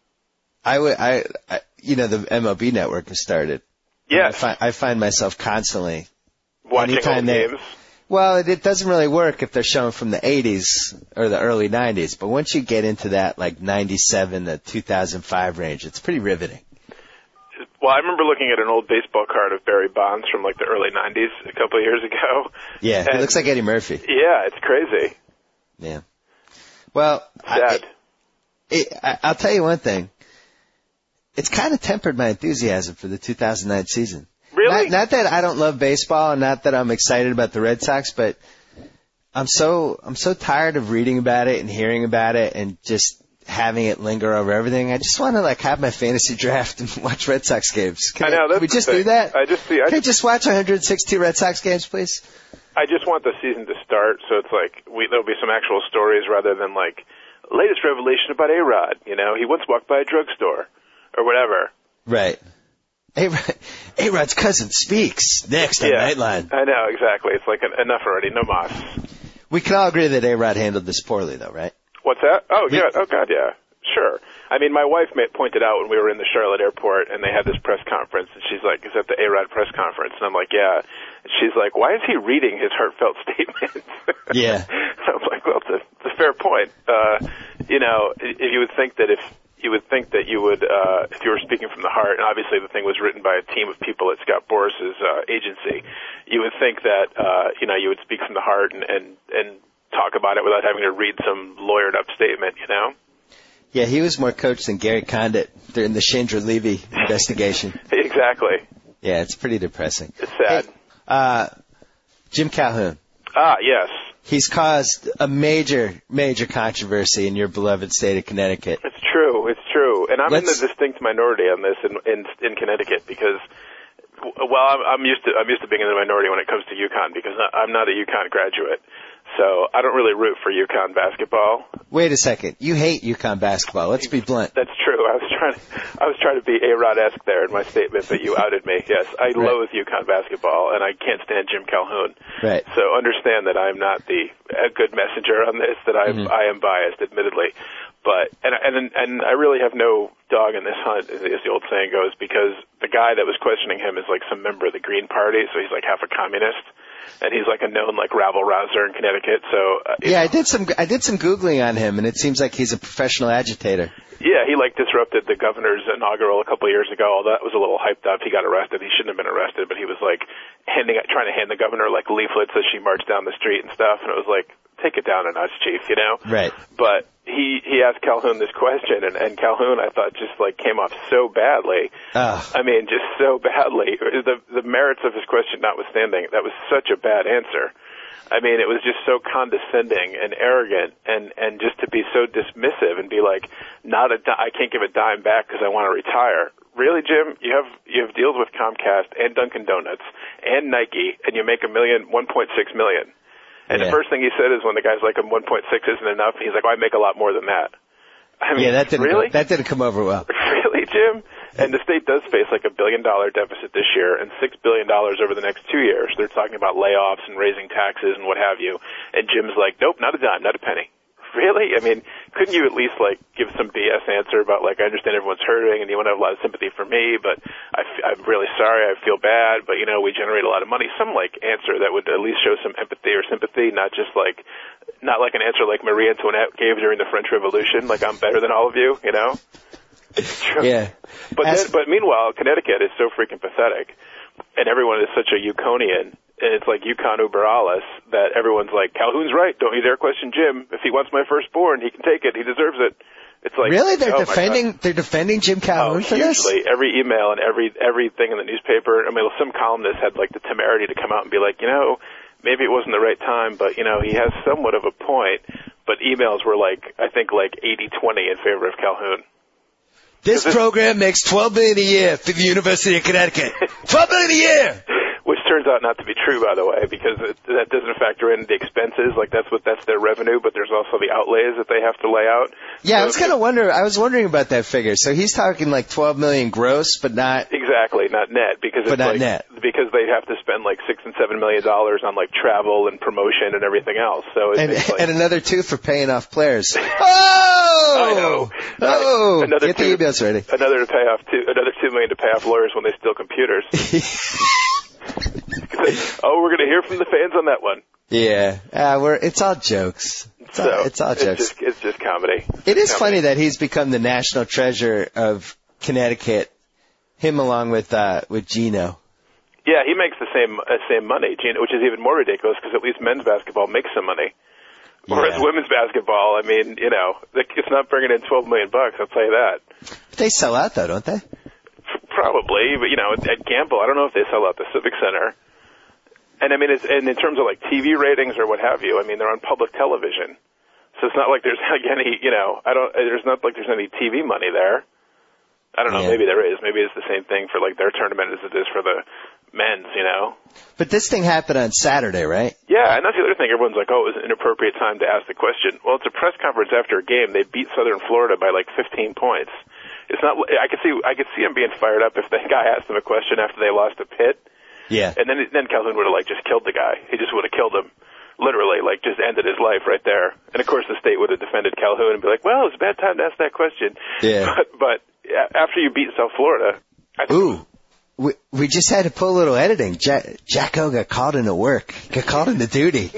S5: I would, I, I, you know, the M L B network has started. I
S7: Yes.
S5: find, I find myself constantly
S7: Watching
S5: anytime
S7: old
S5: they-
S7: games.
S5: Well, it, it doesn't really work if they're showing from the eighties or the early nineties, but once you get into that like ninety-seven to two thousand five range, it's pretty riveting.
S7: Well, I remember looking at an old baseball card of Barry Bonds from like the early nineties a couple of years ago.
S5: Yeah, he
S7: And-
S5: looks like Eddie Murphy.
S7: Yeah, it's crazy.
S5: Yeah. Well, I,
S7: Sad.
S5: it, I, I'll tell you one thing. It's kind of tempered my enthusiasm for the two thousand nine season.
S7: Really?
S5: Not, not that I don't love baseball and not that I'm excited about the Red Sox, but I'm so I'm so tired of reading about it and hearing about it and just having it linger over everything. I just want to like have my fantasy draft and watch Red Sox games. Can
S7: I know, that's
S5: Can we
S7: the
S5: just
S7: thing.
S5: do that?
S7: I just see. I
S5: Can I
S7: just,
S5: just watch one hundred sixty Red Sox games, please?
S7: I just want the season to start, so it's like we, there'll be some actual stories rather than like latest revelation about A-Rod. You know, he once walked by a drugstore or whatever.
S5: Right. A-Rod, A-Rod's cousin speaks next on
S7: Yeah,
S5: Nightline.
S7: I know exactly. It's like an, enough already. No mas.
S5: We can all agree that A-Rod handled this poorly, though, right?
S7: What's that? Oh,
S5: We-
S7: yeah. Oh, God, yeah. Sure. I mean, my wife ma- pointed out when we were in the Charlotte airport and they had this press conference, and she's like, is that the A-Rod press conference? And I'm like, yeah. And she's like, why is he reading his heartfelt statements?
S5: Yeah.
S7: I'm like, well, it's a, it's a fair point. Uh, you know, if you would think that if you would think that you would, uh, if you were speaking from the heart, and obviously the thing was written by a team of people at Scott Boris's uh, agency, you would think that, uh, you know, you would speak from the heart and, and, and talk about it without having to read some lawyered up statement, you know?
S5: Yeah, he was more coached than Gary Condit during the Chandra Levy investigation.
S7: Exactly.
S5: Yeah, it's pretty depressing.
S7: It's sad.
S5: Hey, uh, Jim Calhoun.
S7: Ah, yes.
S5: He's caused a major, major controversy in your beloved state of Connecticut.
S7: It's true. It's true. And I'm
S5: Let's-
S7: in the distinct minority on this in, in, in Connecticut because, well, I'm, I'm used to, I'm used to being in the minority when it comes to UConn because I'm not a UConn graduate. So I don't really root for UConn basketball.
S5: Wait a second. You hate UConn basketball. Let's be blunt.
S7: That's true. I was trying to, I was trying to be A-Rod-esque there in my statement, but you outed me. Yes, I
S5: Right.
S7: loathe UConn basketball, and I can't stand Jim Calhoun.
S5: Right.
S7: So understand that I'm not the a good messenger on this. That I'm
S5: Mm-hmm.
S7: I am biased, admittedly, but and and and I really have no dog in this hunt, as the old saying goes, because the guy that was questioning him is like some member of the Green Party, so he's like half a communist. And he's like a known like rabble rouser in Connecticut. So uh,
S5: Yeah, I did some, I did some Googling on him, and it seems like he's a professional agitator.
S7: yeah, he like disrupted the governor's inaugural a couple of years ago. All that was a little hyped up. He got arrested. He shouldn't have been arrested, but he was like handing, trying to hand the governor like leaflets as she marched down the street and stuff. And it was like take it down a notch, Chief, you know?
S5: Right.
S7: But he he asked Calhoun this question, and, and Calhoun, I thought, just, like, came off so badly.
S5: Oh.
S7: I mean, just so badly. The, the merits of his question notwithstanding, that was such a bad answer. I mean, it was just so condescending and arrogant, and, and just to be so dismissive and be like, not a di- I can't give a dime back because I want to retire. Really, Jim? You have you have deals with Comcast and Dunkin' Donuts and Nike, and you make a million, one point six million. And
S5: Yeah.
S7: the first thing he said is when the guy's like, one point six isn't enough, he's like, well, I make a lot more than that. I mean,
S5: Yeah, that didn't
S7: really?
S5: go, that didn't come over well.
S7: Really, Jim? And the state does face like a billion dollar deficit this year and six billion dollars over the next two years. They're talking about layoffs and raising taxes and what have you. And Jim's like, nope, not a dime, not a penny. Really? I mean, couldn't you at least like give some B S answer about like, I understand everyone's hurting and you want to have a lot of sympathy for me, but I f- I'm really sorry, I feel bad, but you know, we generate a lot of money. Some like answer that would at least show some empathy or sympathy, not just like, not like an answer like Marie Antoinette gave during the French Revolution, like I'm better than all of you, you know?
S5: Yeah.
S7: But
S5: As-
S7: then, but meanwhile, Connecticut is so freaking pathetic, and everyone is such a Yukonian, and it's like Yukon uber alles, that everyone's like, Calhoun's right, don't you dare question Jim. If he wants my firstborn, he can take it, he deserves it. It's like,
S5: Really? They're
S7: oh my
S5: defending
S7: God.
S5: they're defending Jim Calhoun
S7: Oh,
S5: for this?
S7: hugely. Every email and every everything in the newspaper. I mean, some columnist had like the temerity to come out and be like, you know, maybe it wasn't the right time, but you know, he has somewhat of a point. But emails were like, I think like eighty twenty in favor of Calhoun.
S5: This program makes twelve million dollars a year for the University of Connecticut. twelve million dollars a year!
S7: Which turns out not to be true, by the way, because it, that doesn't factor in the expenses. Like that's what that's their revenue, but there's also the outlays that they have to lay out.
S5: Yeah,
S7: so,
S5: I was kind of wonder. I was wondering about that figure. So he's talking like twelve million gross, but not
S7: exactly not net because
S5: But
S7: it's
S5: not
S7: like,
S5: net.
S7: because they have to spend like six and seven million dollars on like travel and promotion and everything else. So it's,
S5: and,
S7: it's like,
S5: and another two for paying off players.
S7: I
S5: Oh,
S7: know.
S5: oh!
S7: Another
S5: Get the
S7: two-
S5: emails ready.
S7: Another to pay off two, another two million to pay off lawyers when they steal computers. Oh, we're going to hear from the fans on that one.
S5: Yeah, uh, we're it's all jokes. It's all,
S7: So
S5: it's all jokes.
S7: It's just, it's just comedy.
S5: It is
S7: Comedy.
S5: funny that he's become the national treasure of Connecticut. Him along with uh, with Gino.
S7: Yeah, he makes the same uh, same money, Gino, which is even more ridiculous because at least men's basketball makes some money. Whereas
S5: Yeah.
S7: women's basketball, I mean, you know, it's not bringing in twelve million bucks. I'll tell you that.
S5: They sell out though, don't they?
S7: Probably, but you know, at, at Gamble, I don't know if they sell out the Civic Center. And I mean, it's, and in terms of like T V ratings or what have you, I mean, they're on public television, so it's not like there's like any, you know, I don't, there's not like there's any T V money there. I don't know,
S5: Yeah.
S7: maybe there is. Maybe it's the same thing for like their tournament as it is for the men's, you know.
S5: But this thing happened on Saturday, right?
S7: Yeah, and that's the other thing. Everyone's like, oh, it was an inappropriate time to ask the question. Well, it's a press conference after a game. They beat Southern Florida by like fifteen points. It's not. I could see. I could see him being fired up if the guy asked him a question after they lost to Pitt.
S5: Yeah.
S7: And then then Calhoun would have like just killed the guy. He just would have killed him, literally, like just ended his life right there. And of course, the state would have defended Calhoun and be like, well, it was a bad time to ask that question.
S5: Yeah.
S7: But but after you beat South Florida, I think
S5: Ooh. We, we just had to pull a little editing. Jack, Jacko got called into work. Got called into duty.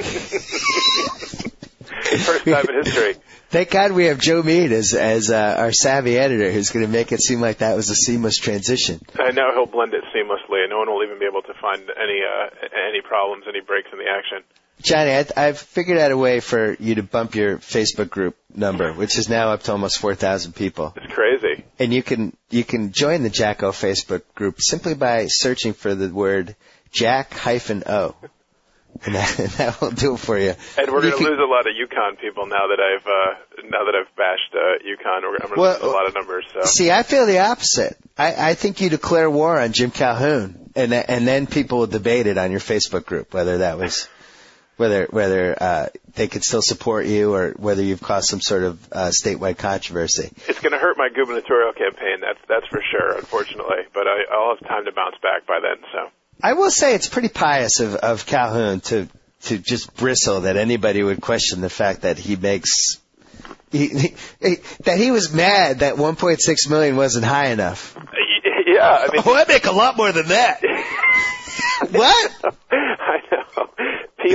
S7: first time in history.
S5: Thank God we have Joe Mead as as uh, our savvy editor, who's going to make it seem like that was a seamless transition.
S7: I know he'll blend it seamlessly, and no one will even be able to find any uh, any problems, any breaks in the action.
S5: Johnny, I, I've figured out a way for you to bump your Facebook group number, which is now up to almost four thousand people.
S7: It's crazy.
S5: And you can you can join the Jacko Facebook group simply by searching for the word Jack hyphen O. And that, and that will do it for you.
S7: And we're
S5: You
S7: going to
S5: can-
S7: lose a lot of Yukon people now that I've uh, now that I've bashed uh, Yukon. We're, I'm going to
S5: Well,
S7: lose a lot of numbers. So
S5: See, I feel the opposite. I, I think you declare war on Jim Calhoun, and th- and then people will debate it on your Facebook group, whether that was whether whether uh, they could still support you or whether you've caused some sort of uh, statewide controversy.
S7: it's going to hurt my gubernatorial campaign. That's that's for sure, unfortunately. But I, I'll have time to bounce back by then. So.
S5: I will say it's pretty pious of, of Calhoun to to just bristle that anybody would question the fact that he makes he, he, he, that he was mad that one point six million wasn't high enough.
S7: Yeah, I mean,
S5: Oh, I make a lot more than that. What?
S7: I know. P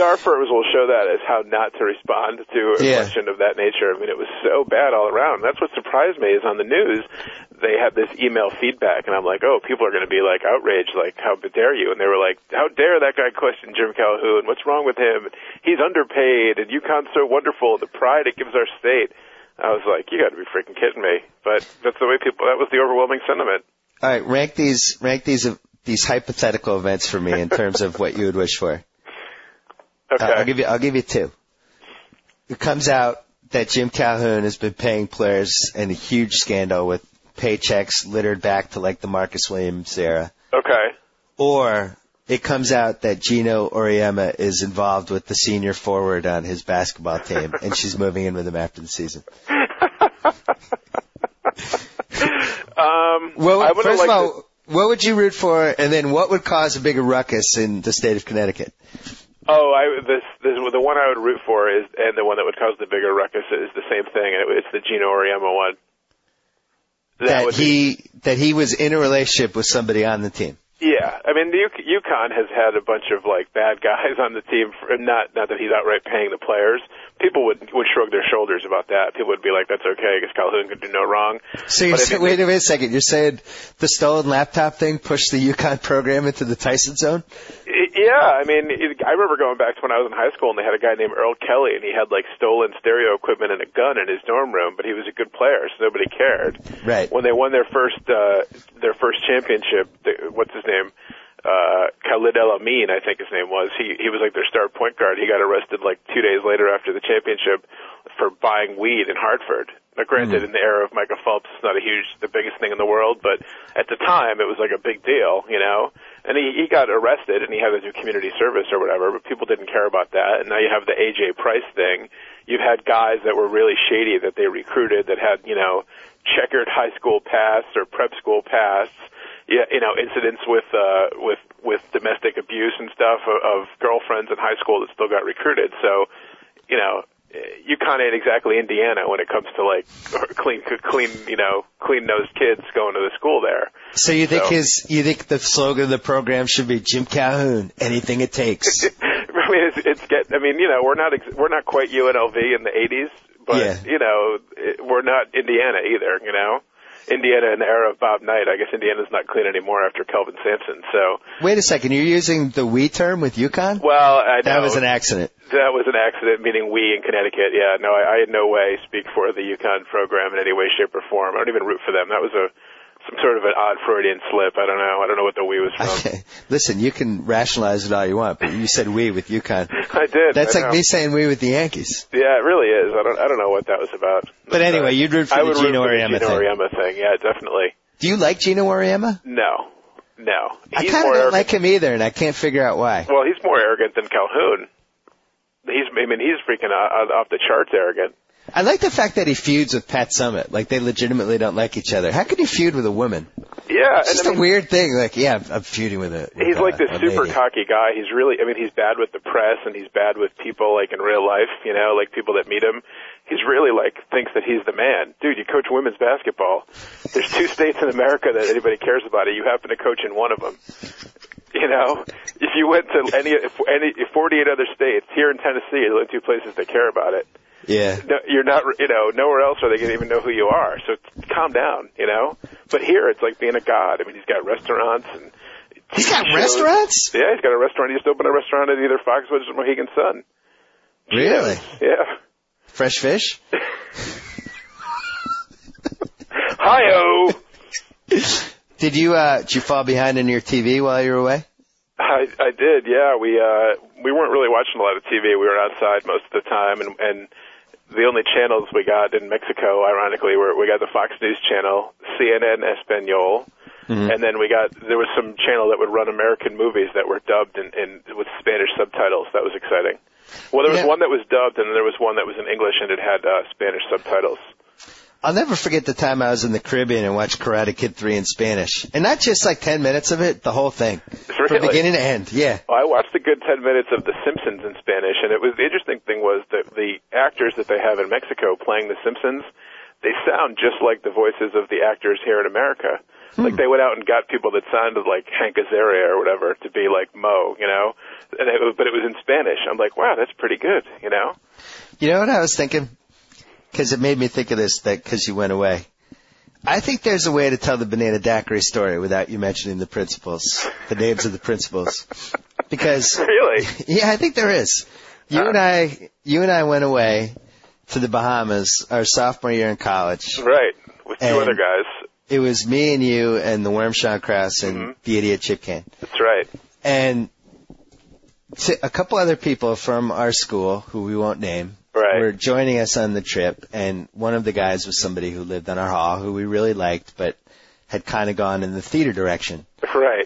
S7: R firms will show that as how not to respond to a
S5: Yeah.
S7: question of that nature. I mean, it was so bad all around. That's what surprised me is on the news, they had this email feedback, and I'm like, oh, people are going to be like outraged, like, how dare you? And they were like, how dare that guy question Jim Calhoun? What's wrong with him? He's underpaid, and UConn's so wonderful, the pride it gives our state. I was like, you got to be freaking kidding me. But that's the way people, that was the overwhelming sentiment.
S5: All right, rank these rank these these hypothetical events for me in terms of what you would wish for.
S7: Okay.
S5: Uh, I'll give you I'll give you two. It comes out that Jim Calhoun has been paying players in a huge scandal with paychecks littered back to like the Marcus Williams era.
S7: Okay.
S5: Or it comes out that Gino Auriemma is involved with the senior forward on his basketball team, and she's moving in with him after the season.
S7: Um,
S5: Well,
S7: I would
S5: first
S7: like
S5: of all,
S7: to,
S5: what would you root for, and then what would cause a bigger ruckus in the state of Connecticut?
S7: oh, I this this the one I would root for is, and the one that would cause the bigger ruckus is the same thing, and it, it's the Gino Auriemma one. That,
S5: That,
S7: would
S5: he
S7: be,
S5: that he was in a relationship with somebody on the team.
S7: yeah. I mean, the U- UConn has had a bunch of like bad guys on the team. For, not not that he's outright paying the players. People would would shrug their shoulders about that. People would be like, "That's okay, because Calhoun could do no wrong."
S5: So you're
S7: But I
S5: saying,
S7: think-
S5: wait a minute, a second. You're saying the stolen laptop thing pushed the UConn program into the Tyson zone?
S7: Yeah, I mean, it, I remember going back to when I was in high school, and they had a guy named Earl Kelly, and he had like stolen stereo equipment and a gun in his dorm room, but he was a good player, so nobody cared.
S5: Right.
S7: When they won their first uh, their first championship, they, what's his name? Uh, Khalid El Amin, I think his name was. He he was like their star point guard. He got arrested like two days later after the championship for buying weed in Hartford. Now, granted,
S5: Mm.
S7: in the era of Michael Phelps, it's not a huge, the biggest thing in the world, but at the time, it was like a big deal, you know. And he he got arrested, and he had to do community service or whatever, but people didn't care about that. And now you have the A J Price thing. You've had guys that were really shady that they recruited that had, you know, checkered high school pasts or prep school pasts. Yeah, you know, incidents with uh, with with domestic abuse and stuff of, of girlfriends in high school that still got recruited. So, you know, UConn ain't exactly Indiana when it comes to like clean, clean, you know, clean-nosed kids going to the school there.
S5: So you think
S7: So-
S5: his you think the slogan of the program should be Jim Calhoun, anything it takes?
S7: I mean, it's, it's get. I mean, you know, we're not ex- we're not quite U N L V in the eighties, but
S5: Yeah.
S7: you know, it, we're not Indiana either. You know. Indiana in the era of Bob Knight. I guess Indiana's not clean anymore after Kelvin Sampson. So,
S5: Wait a second, you're using the we term with UConn?
S7: well, I know
S5: That was an accident.
S7: that was an accident, meaning we in Connecticut. Yeah, no, I, I in no way speak for the UConn program in any way, shape, or form. I don't even root for them. That was a some sort of an odd Freudian slip. I don't know. I don't know what the we was from.
S5: Okay. Listen, you can rationalize it all you want, but you said we with UConn.
S7: I did.
S5: That's
S7: I
S5: like
S7: know.
S5: me saying we with the Yankees.
S7: Yeah, it really is. I don't. I don't know what that was about.
S5: But anyway, you'd root for
S7: I
S5: the
S7: would
S5: Gino
S7: root for the
S5: Auriemma
S7: Gino
S5: thing.
S7: Auriemma thing. Yeah, definitely.
S5: Do you like Gino Auriemma?
S7: No, no.
S5: I
S7: He's
S5: kind of
S7: more
S5: don't
S7: arrogant.
S5: like him either, and I can't figure out why.
S7: Well, he's more arrogant than Calhoun. He's. I mean, he's freaking off, off the charts arrogant.
S5: I like the fact that he feuds with Pat Summitt. Like, they legitimately don't like each other. How could he feud with a woman?
S7: Yeah,
S5: It's just
S7: and I
S5: a
S7: mean,
S5: weird thing. Like, yeah, I'm, I'm feuding with a with
S7: he's
S5: a-
S7: like this
S5: a
S7: super
S5: lady.
S7: cocky guy. He's really. I mean, he's bad with the press, and he's bad with people like in real life. You know, like people that meet him. He's really like thinks that he's the man. Dude, you coach women's basketball. There's two states in America that anybody cares about it. You happen to coach in one of them. You know, if you went to any any forty-eight other states, here in Tennessee, are the only two places that care about it.
S5: Yeah.
S7: No, you're not, you know, nowhere else are they going to even know who you are. So calm down, you know. But here, it's like being a god. I mean, he's got restaurants and
S5: He's got
S7: shows.
S5: restaurants?
S7: Yeah, he's got a restaurant. He just opened a restaurant at either Foxwoods or Mohegan Sun.
S5: Really?
S7: Yeah.
S5: Fresh fish?
S7: Hi-oh!
S5: Did you, uh, did you fall behind in your T V while you were away?
S7: I, I did, yeah. We, uh, we weren't really watching a lot of T V. We were outside most of the time, and, and the only channels we got in Mexico, ironically, were we got the Fox News channel, C N N Espanol,
S5: Mm-hmm.
S7: and then we got, there was some channel that would run American movies that were dubbed in, in with Spanish subtitles. That was exciting. Well, there was
S5: Yeah.
S7: one that was dubbed, and there was one that was in English, and it had uh, Spanish subtitles.
S5: I'll never forget the time I was in the Caribbean and watched Karate Kid three in Spanish. And not just like ten minutes of it, the whole thing. From
S7: Really?
S5: beginning to end, yeah.
S7: Well, I watched a good ten minutes of The Simpsons in Spanish, and it was the interesting thing was that the actors that they have in Mexico playing The Simpsons, they sound just like the voices of the actors here in America. Like they went out and got people that sounded like Hank Azaria or whatever to be like Mo, you know. And it was, but it was in Spanish. I'm like, wow, that's pretty good, you know.
S5: You know what I was thinking? Because it made me think of this, that because you went away. I think there's a way to tell the banana daiquiri story without you mentioning the principals, the names of the principals. Because
S7: really,
S5: yeah, I think there is. You uh, and I, you and I went away to the Bahamas our sophomore year in college.
S7: Right, with two other guys.
S5: It was me and you and the Worm Sean Krause and mm-hmm. the idiot Chip Kane.
S7: That's right.
S5: And a couple other people from our school who we won't name.
S7: Right.
S5: Were joining us on the trip, and one of the guys was somebody who lived on our hall who we really liked, but had kind of gone in the theater direction.
S7: Right.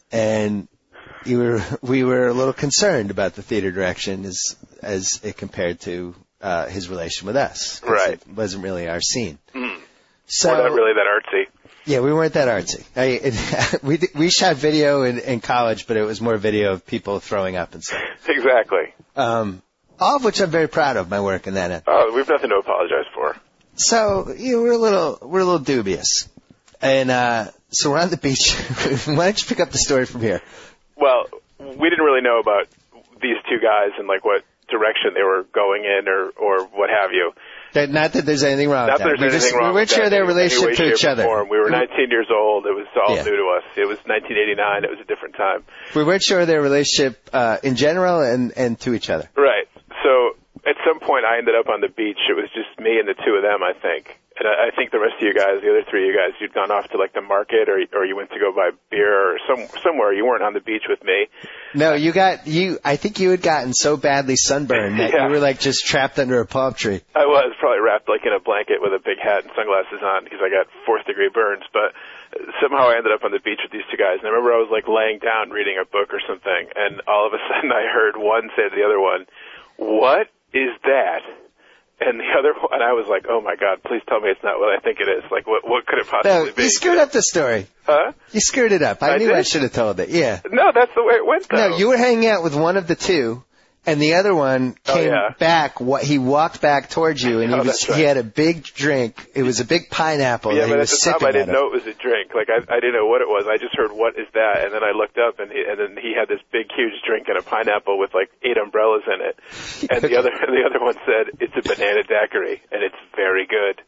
S5: And you were, we were a little concerned about the theater direction as as it compared to uh, his relation with us.
S7: Right.
S5: It wasn't really our scene.
S7: Mm.
S5: So,
S7: we're not really that artsy.
S5: Yeah, we weren't that artsy. I, it, we we shot video in, in college, but it was more video of people throwing up and stuff.
S7: Exactly.
S5: Um. All of which I'm very proud of my work in that end.
S7: Oh, we've nothing to apologize for.
S5: So, you know, we're a little, we're a little dubious. And, uh, so we're on the beach. Why don't you pick up the story from here?
S7: Well, we didn't really know about these two guys and like what direction they were going in or, or what have you.
S5: That, not that there's anything wrong
S7: not
S5: with that.
S7: Not that there's
S5: we
S7: anything
S5: just,
S7: wrong
S5: we
S7: with
S5: that. We weren't sure their relationship
S7: way,
S5: to each other.
S7: Form. We were nineteen years old. It was all
S5: yeah.
S7: new to us. It was nineteen eighty-nine. It was a different time.
S5: We weren't sure their relationship, uh, in general and, and to each other.
S7: Right. So, at some point, I ended up on the beach. It was just me and the two of them, I think. And I, I think the rest of you guys, the other three of you guys, you'd gone off to like the market, or or you went to go buy beer, or some somewhere. You weren't on the beach with me.
S5: No, you got you. I think you had gotten so badly sunburned that
S7: yeah.
S5: you were like just trapped under a palm tree.
S7: I was probably wrapped like in a blanket with a big hat and sunglasses on because I got fourth degree burns. But somehow I ended up on the beach with these two guys. And I remember I was like laying down reading a book or something, and all of a sudden I heard one say to the other one, "What is that?" And the other one, I was like, "Oh my God, please tell me it's not what I think it is. Like, what what could it possibly
S5: no,
S7: be?"
S5: You screwed up the story.
S7: Huh?
S5: You screwed it up. I,
S7: I
S5: knew
S7: did?
S5: I should have told it. Yeah.
S7: No, that's the way it went, though.
S5: No, you were hanging out with one of the two, and the other one came
S7: oh, yeah.
S5: back. What he walked back towards you, and he
S7: oh,
S5: was
S7: that's right.
S5: he had a big drink. It was a big pineapple.
S7: Yeah,
S5: that
S7: but
S5: he
S7: at
S5: was
S7: the time
S5: sipping
S7: I didn't
S5: out
S7: know it was a drink. Like I, I didn't know what it was. I just heard, "What is that?" And then I looked up, and he, and then he had this big, huge drink and a pineapple with like eight umbrellas in it. And the other, the other one said, "It's a banana daiquiri, and it's very good."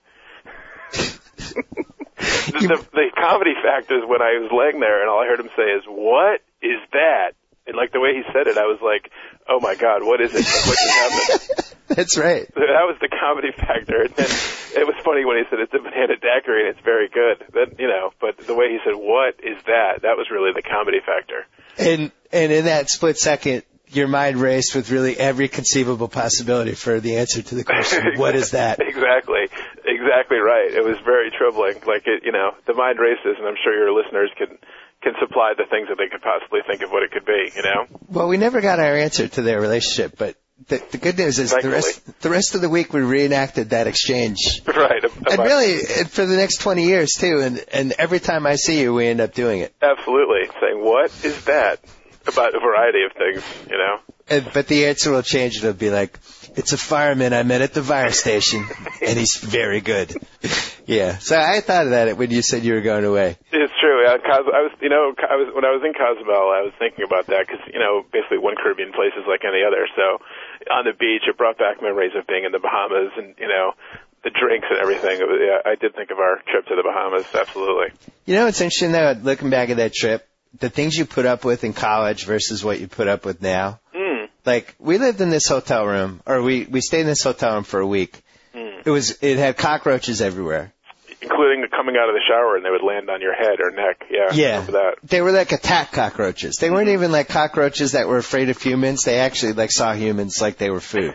S7: the, the, the comedy factor is when I was laying there, and all I heard him say is, "What is that?" And like the way he said it, I was like, "Oh my God, what is it? Like, what just happened?"
S5: That's right.
S7: That was the comedy factor. And then it was funny when he said it's a banana daiquiri and it's very good. Then, you know, but the way he said, "What is that?" That was really the comedy factor.
S5: And and in that split second, your mind raced with really every conceivable possibility for the answer to the question, "What is that?"
S7: Exactly. Exactly right. It was very troubling. Like, it, you know, the mind races, and I'm sure your listeners can can supply the things that they could possibly think of what it could be, you know?
S5: Well, we never got our answer to their relationship, but the, the good news is the rest, the rest of the week we reenacted that exchange.
S7: Right.
S5: And really, for the next twenty years, too, and, and every time I see you, we end up doing it.
S7: Absolutely. Saying, "What is that?" About a variety of things, you know?
S5: And, but the answer will change. It'll be like, "It's a fireman I met at the fire station, and he's very good." Yeah. So I thought of that when you said you were going away.
S7: It's true. I was, you know, I was when I was in Cozumel, I was thinking about that because, you know, basically one Caribbean place is like any other. So on the beach, it brought back memories of being in the Bahamas and, you know, the drinks and everything. It was, yeah, I did think of our trip to the Bahamas. Absolutely.
S5: You know, it's interesting though, looking back at that trip, the things you put up with in college versus what you put up with now.
S7: Mm.
S5: Like, we lived in this hotel room, or we, we stayed in this hotel room for a week. Mm. It was, it had cockroaches everywhere.
S7: Including coming out of the shower and they would land on your head or neck. Yeah.
S5: Yeah.
S7: I remember that.
S5: They were like attack cockroaches. They weren't even like cockroaches that were afraid of humans. They actually like saw humans like they were food.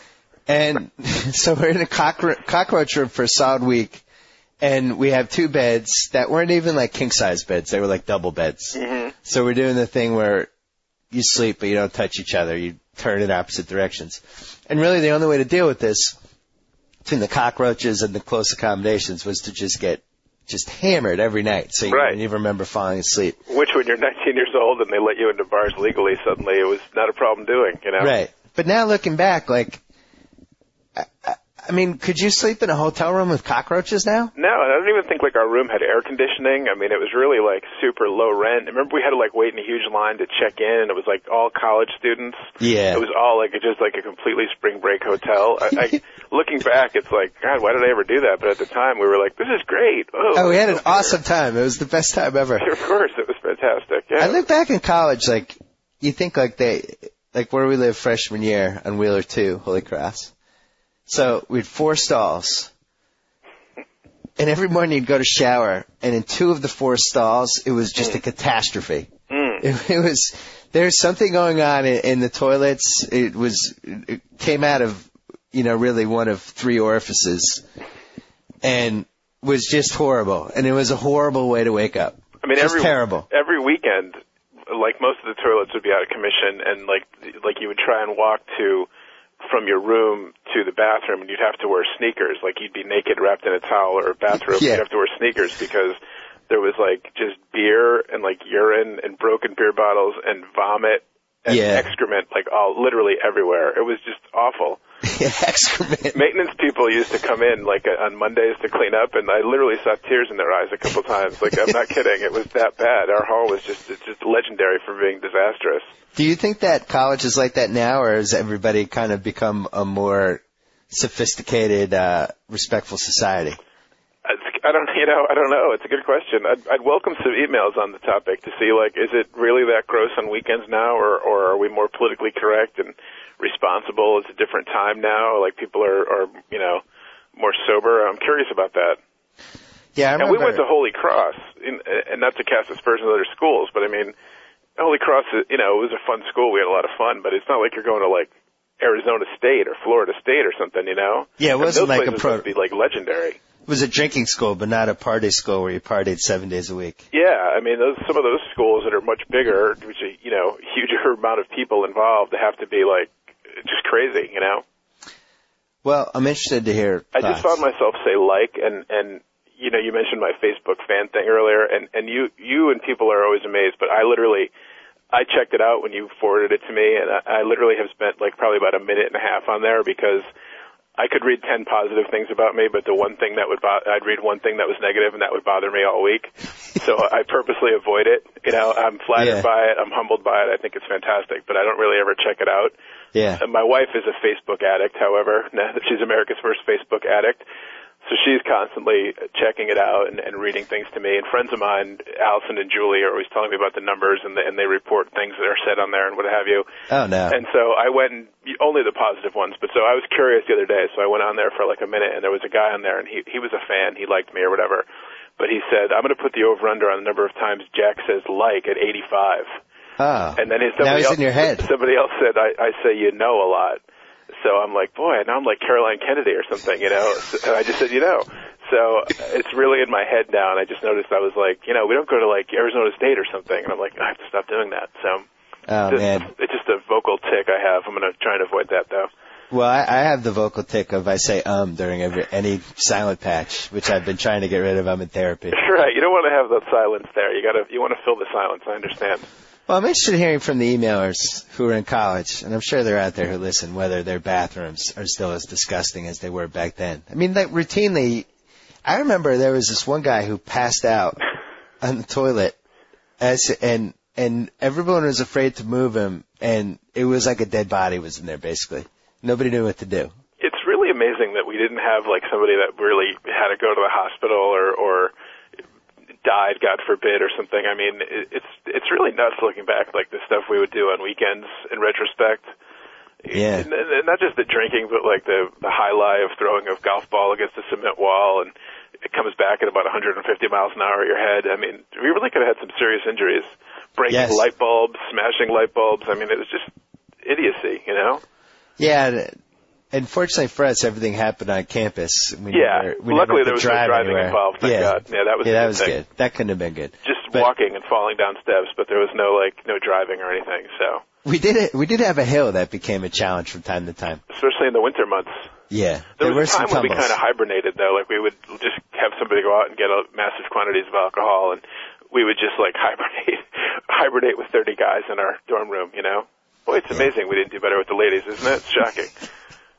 S5: And so we're in a cockro- cockroach room for a solid week. And we have two beds that weren't even like king size beds. They were like double beds.
S7: Mm-hmm.
S5: So we're doing the thing where you sleep, but you don't touch each other. You turn in opposite directions. And really the only way to deal with this between the cockroaches and the close accommodations was to just get just hammered every night. So you
S7: right.
S5: didn't even remember falling asleep.
S7: Which when you're nineteen years old and they let you into bars legally, suddenly it was not a problem doing, you know?
S5: Right. But now looking back, like, I, I mean, could you sleep in a hotel room with cockroaches now?
S7: No, I don't even think like our room had air conditioning. I mean, it was really like super low rent. I remember we had to like wait in a huge line to check in, and it was like all college students.
S5: Yeah.
S7: It was all like just like a completely spring break hotel. I, I, looking back, it's like, God, why did I ever do that? But at the time, we were like, this is great. Oh,
S5: Oh, we had an
S7: so
S5: awesome time. It was the best time ever.
S7: Of course, it was fantastic. Yeah.
S5: I look back in college, like, you think like they, like where we lived freshman year on Wheeler two, Holy Cross. So we had four stalls. And every morning you'd go to shower, and in two of the four stalls, it was just mm. a catastrophe.
S7: Mm.
S5: It, it was, there's something going on in, in the toilets. It was, it came out of, you know, really one of three orifices. And was just horrible. And it was a horrible way to wake up.
S7: I mean,
S5: just
S7: every,
S5: terrible.
S7: Every weekend, like most of the toilets would be out of commission, and like like you would try and walk to from your room to the bathroom, and you'd have to wear sneakers. Like you'd be naked, wrapped in a towel or a bathrobe.
S5: Yeah.
S7: You'd have to wear sneakers because there was like just beer and like urine and broken beer bottles and vomit and
S5: yeah.
S7: excrement, like all literally everywhere. It was just awful.
S5: Yeah, excrement.
S7: Maintenance people used to come in like uh, on Mondays to clean up, and I literally saw tears in their eyes a couple times. Like, I'm not kidding. It was that bad. Our hall was just it's just legendary for being disastrous.
S5: Do you think that college is like that now, or has everybody kind of become a more sophisticated, uh, respectful society?
S7: I don't, you know, I don't know. It's a good question. I'd, I'd welcome some emails on the topic to see, like, is it really that gross on weekends now, or, or are we more politically correct and responsible? It's a different time now. Like, people are, are, you know, more sober. I'm curious about that.
S5: Yeah, I remember.
S7: And we went to Holy Cross, in, and not to cast aspersions on other schools, but I mean, Holy Cross, you know, it was a fun school. We had a lot of fun, but it's not like you're going to, like, Arizona State or Florida State or something, you know?
S5: Yeah, it wasn't like a pro.
S7: Those places would be, like, legendary.
S5: It was a drinking school, but not a party school where you partied seven days a week.
S7: Yeah, I mean, those, some of those schools that are much bigger, which are, you know, huger amount of people involved, they have to be, like, just crazy, you know?
S5: Well, I'm interested to hear
S7: I
S5: thoughts.
S7: just found myself say like, and, and, you know, you mentioned my Facebook fan thing earlier, and, and you, you and people are always amazed, but I literally, I checked it out when you forwarded it to me, and I, I literally have spent, like, probably about a minute and a half on there because I could read ten positive things about me, but the one thing that would bo- I'd read one thing that was negative, and that would bother me all week. So I purposely avoid it. You know, I'm flattered
S5: Yeah.
S7: by it. I'm humbled by it. I think it's fantastic, but I don't really ever check it out.
S5: Yeah.
S7: And my wife is a Facebook addict, however. She's America's first Facebook addict. So she's constantly checking it out and, and reading things to me. And friends of mine, Allison and Julie, are always telling me about the numbers, and, the, and they report things that are said on there and what have you.
S5: Oh, no.
S7: And so I went, and only the positive ones, but so I was curious the other day, so I went on there for like a minute, and there was a guy on there, and he, he was a fan. He liked me or whatever. But he said, I'm going to put the over-under on the number of times Jack says like at eighty-five.
S5: Oh.
S7: And then his,
S5: now
S7: somebody
S5: he's
S7: else,
S5: in your head.
S7: Somebody else said, I, I say you know a lot. So I'm like, boy, now I'm like Caroline Kennedy or something, you know. And I just said, you know. So it's really in my head now, and I just noticed I was like, you know, we don't go to like Arizona State or something. And I'm like, I have to stop doing that. So
S5: Oh,
S7: just,
S5: man.
S7: it's just a vocal tick I have. I'm going to try and avoid that, though.
S5: Well, I, I have the vocal tick of I say um during every, any silent patch, which I've been trying to get rid of. I'm in therapy.
S7: Right. You don't want to have that silence there. You got to. You want to fill the silence. I understand.
S5: Well, I'm interested in hearing from the emailers who are in college, and I'm sure they're out there who listen, whether their bathrooms are still as disgusting as they were back then. I mean, like, routinely, I remember there was this one guy who passed out on the toilet, as and and everyone was afraid to move him, and it was like a dead body was in there, basically. Nobody knew what to do.
S7: It's really amazing that we didn't have, like, somebody that really had to go to the hospital or, or died, God forbid, or something. I mean, it, it's it's really nuts looking back, like the stuff we would do on weekends in retrospect.
S5: Yeah.
S7: And, and not just the drinking, but like the the high lie of throwing a golf ball against a cement wall, and it comes back at about one hundred fifty miles an hour at your head. I mean, we really could have had some serious injuries. Breaking
S5: Yes.
S7: light bulbs, smashing light bulbs. I mean, it was just idiocy, you know?
S5: Yeah. And fortunately for us, everything happened on campus. We
S7: Yeah.
S5: never, we
S7: Luckily,
S5: never
S7: there was no
S5: drive
S7: driving
S5: anywhere.
S7: involved, thank
S5: yeah.
S7: God. Yeah, that was
S5: yeah,
S7: a
S5: that
S7: good
S5: was
S7: thing.
S5: good. That couldn't have been good.
S7: Just
S5: But
S7: walking and falling down steps, but there was no, like, no driving or anything, so.
S5: we did it. We did have a hill that became a challenge from time to time.
S7: Especially in the winter months.
S5: Yeah.
S7: There,
S5: there
S7: was
S5: were
S7: a time
S5: some
S7: when we
S5: tumbles.
S7: kind of hibernated, though. Like, we would just have somebody go out and get a massive quantities of alcohol, and we would just, like, hibernate hibernate with thirty guys in our dorm room, you know? Boy, it's amazing we didn't do better with the ladies, isn't it? It's shocking.